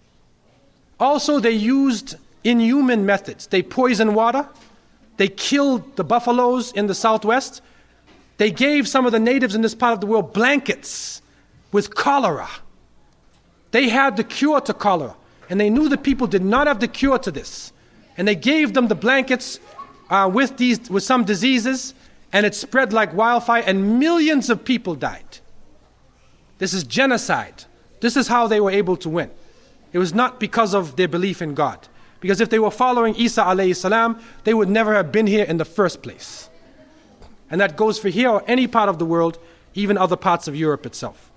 Also, they used inhuman methods. They poisoned water. They killed the buffaloes in the southwest. They gave some of the natives in this part of the world blankets with cholera. They had the cure to cholera, and they knew the people did not have the cure to this. And they gave them the blankets with some diseases, and it spread like wildfire, and millions of people died. This is genocide. This is how they were able to win. It was not because of their belief in God. Because if they were following Isa alayhi salam, they would never have been here in the first place. And that goes for here or any part of the world, even other parts of Europe itself.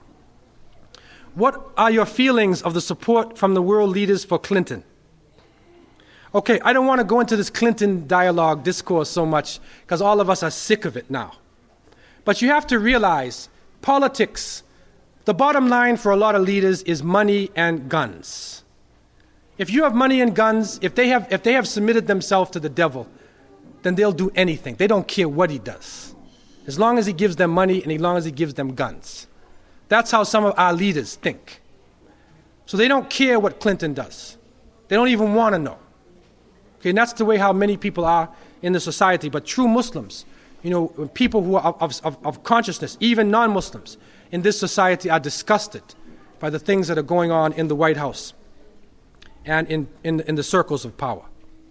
What are your feelings of the support from the world leaders for Clinton? Okay, I don't want to go into this Clinton dialogue discourse so much because all of us are sick of it now. But you have to realize politics, the bottom line for a lot of leaders is money and guns. If you have money and guns, if they have submitted themselves to the devil, then they'll do anything. They don't care what he does. As long as he gives them money and as long as he gives them guns. That's how some of our leaders think. So they don't care what Clinton does. They don't even want to know. Okay, and that's the way how many people are in the society. But true Muslims, people who are of consciousness, even non-Muslims in this society are disgusted by the things that are going on in the White House and in the circles of power.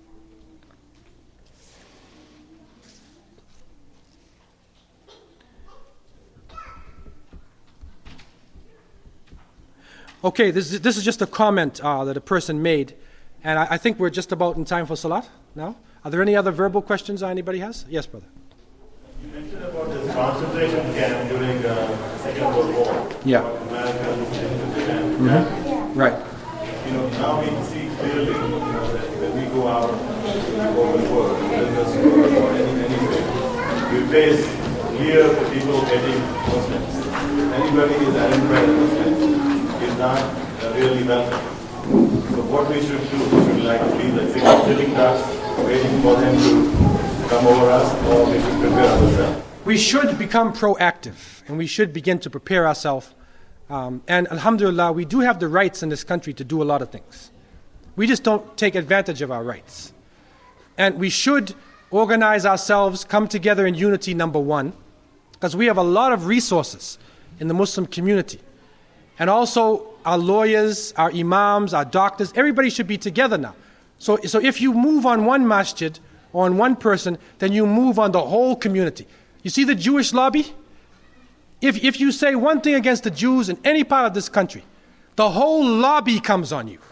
Okay, this is just a comment that a person made, and I think we're just about in time for Salat now. Are there any other verbal questions anybody has? Yes, brother. You mentioned about this concentration camp during the Second World War. Yeah. Americans in Japan. Mm-hmm. Right. Now we see clearly that when we go out to the open world, business or anywhere, we face clear people getting Muslims. anybody is identified as Muslim is not really welcome. So what we should do, we should like be like sitting ducks, waiting for them to come over us, or we should prepare ourselves. We should become proactive, and we should begin to prepare ourselves. And alhamdulillah, we do have the rights in this country to do a lot of things. We just don't take advantage of our rights. And we should organize ourselves, come together in unity, number one, because we have a lot of resources in the Muslim community. And also our lawyers, our imams, our doctors, everybody should be together now. So if you move on one masjid or on one person, then you move on the whole community. You see the Jewish lobby? If you say one thing against the Jews in any part of this country, the whole lobby comes on you.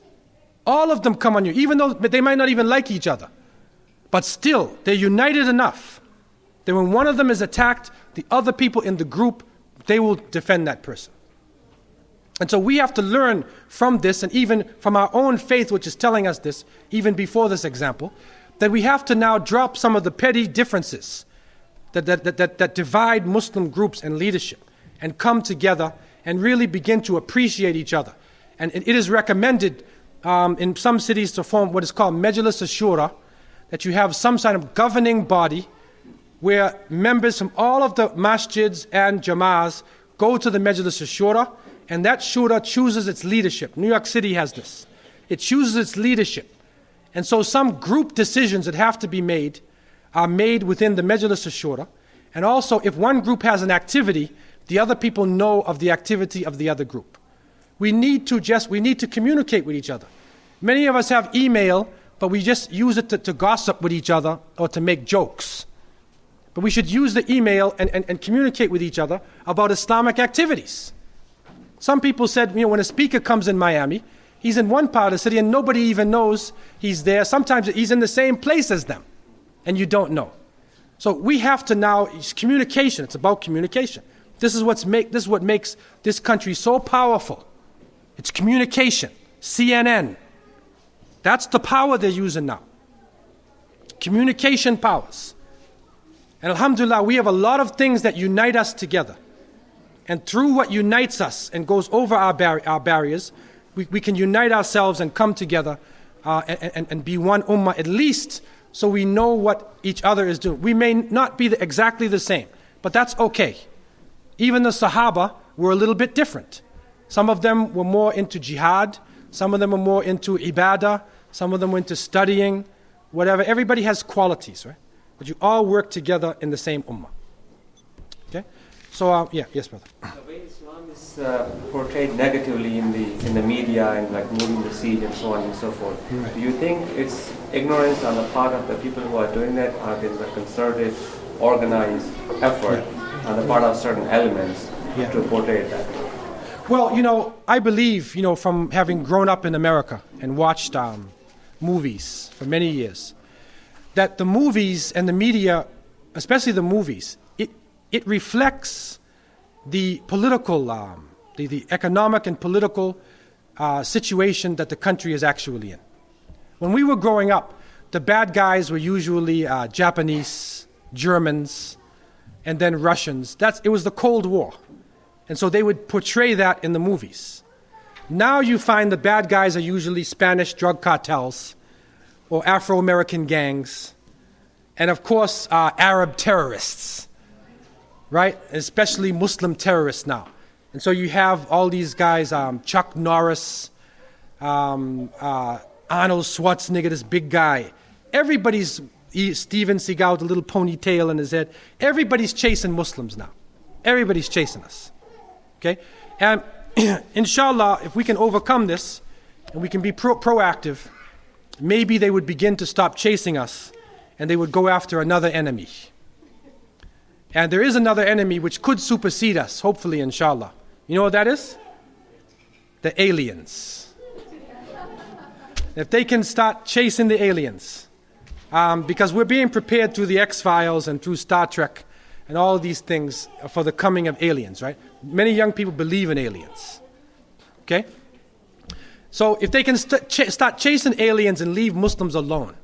All of them come on you, even though they might not even like each other. But still, they're united enough that when one of them is attacked, the other people in the group, they will defend that person. And so we have to learn from this, and even from our own faith, which is telling us this, even before this example, that we have to now drop some of the petty differences that divide Muslim groups and leadership, and come together and really begin to appreciate each other. And it is recommended in some cities to form what is called Majlis al-Shura, that you have some kind of governing body where members from all of the masjids and jama'ahs go to the Majlis al-Shura, and that shura chooses its leadership. New York City has this. It chooses its leadership. And so some group decisions that have to be made are made within the Majlis al-Shura. And also, if one group has an activity, the other people know of the activity of the other group. We need to communicate with each other. Many of us have email, but we just use it to gossip with each other or to make jokes. But we should use the email and communicate with each other about Islamic activities. Some people said, when a speaker comes in Miami, he's in one part of the city and nobody even knows he's there. Sometimes he's in the same place as them, and you don't know. So we have to now, it's communication. It's about communication. This is what makes this country so powerful. It's communication. CNN. That's the power they're using now. Communication powers. And alhamdulillah, we have a lot of things that unite us together. And through what unites us and goes over our barriers, we can unite ourselves and come together and be one ummah, at least so we know what each other is doing. We may not be exactly the same, but that's okay. Even the Sahaba were a little bit different. Some of them were more into jihad, some of them were more into ibadah, some of them were into studying, whatever. Everybody has qualities, right? But you all work together in the same ummah. Okay? So, yes, brother. The way Islam is portrayed negatively in the media and like moving the siege and so on and so forth, right. Do you think it's ignorance on the part of the people who are doing that, or is a concerted, organized effort on the part of certain elements to portray that? Well, I believe, from having grown up in America and watched movies for many years, that the movies and the media, especially the movies, it reflects the political, the economic and political situation that the country is actually in. When we were growing up, the bad guys were usually Japanese, Germans, and then Russians. It was the Cold War. And so they would portray that in the movies. Now you find the bad guys are usually Spanish drug cartels or Afro-American gangs, and of course Arab terrorists, right? Especially Muslim terrorists now. And so you have all these guys, Chuck Norris, Arnold Schwarzenegger, this big guy. Everybody's Steven Seagal with a little ponytail in his head. Everybody's chasing Muslims now. Everybody's chasing us. Okay? And inshallah, if we can overcome this and we can be proactive, maybe they would begin to stop chasing us and they would go after another enemy. And there is another enemy which could supersede us, hopefully, inshallah. You know what that is? The aliens. If they can start chasing the aliens, because we're being prepared through the X-Files and through Star Trek and all of these things for the coming of aliens, right? Many young people believe in aliens. Okay? So if they can start chasing aliens and leave Muslims alone,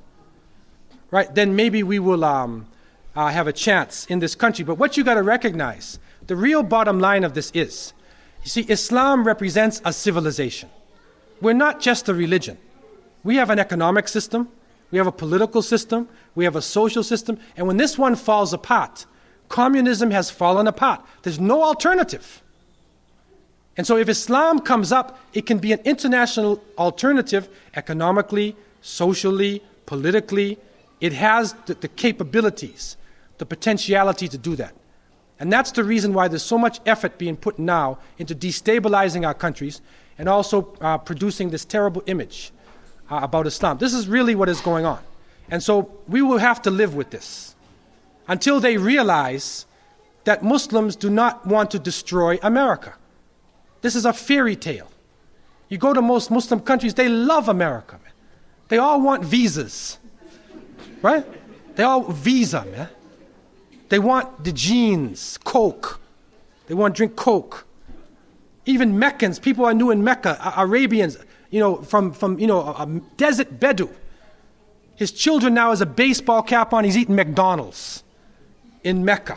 right, then maybe we will have a chance in this country. But what you got to recognize, the real bottom line of this is, you see, Islam represents a civilization. We're not just a religion. We have an economic system, we have a political system, we have a social system, and when this one falls apart, communism has fallen apart. There's no alternative. And so if Islam comes up, it can be an international alternative economically, socially, politically. It has the capabilities, the potentiality to do that. And that's the reason why there's so much effort being put now into destabilizing our countries and also producing this terrible image about Islam. This is really what is going on. And so we will have to live with this until they realize that Muslims do not want to destroy America. This is a fairy tale. You go to most Muslim countries, they love America, man. They all want visas, right? They all visa, man. They want the jeans, Coke. They want to drink Coke. Even Meccans, people I knew in Mecca, Arabians, from a desert Bedou. His children now has a baseball cap on, he's eating McDonald's in Mecca.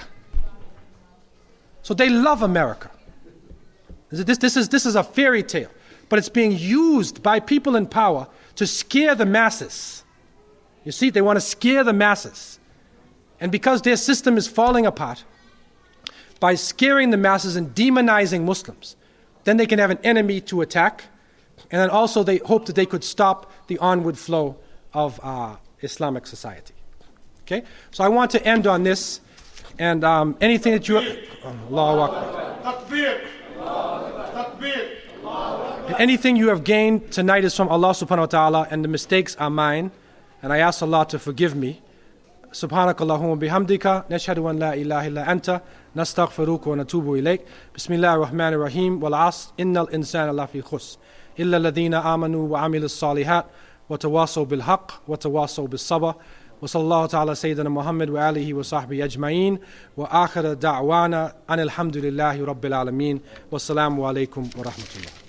So they love America. This is a fairy tale, but it's being used by people in power to scare the masses. You see, they want to scare the masses. And because their system is falling apart, by scaring the masses and demonizing Muslims, then they can have an enemy to attack, and then also they hope that they could stop the onward flow of Islamic society. Okay? So I want to end on this, and anything that you... Allahu Akbar. Takbir. Takbir. And anything you have gained tonight is from Allah subhanahu wa ta'ala, and the mistakes are mine, and I ask Allah to forgive me. سبحانك اللهم وبحمدك نشهد أن لا إله إلا أنت نستغفرك ونتوب إليك بسم الله الرحمن الرحيم والعصر إن الإنسان لفي خسر إلا الذين آمنوا وعملوا الصالحات وتواصوا بالحق وتواصوا بالصبر وصلى الله تعالى سيدنا محمد وآله وصحبه أجمعين وآخر دعوانا أن الحمد لله رب العالمين والسلام عليكم ورحمة الله.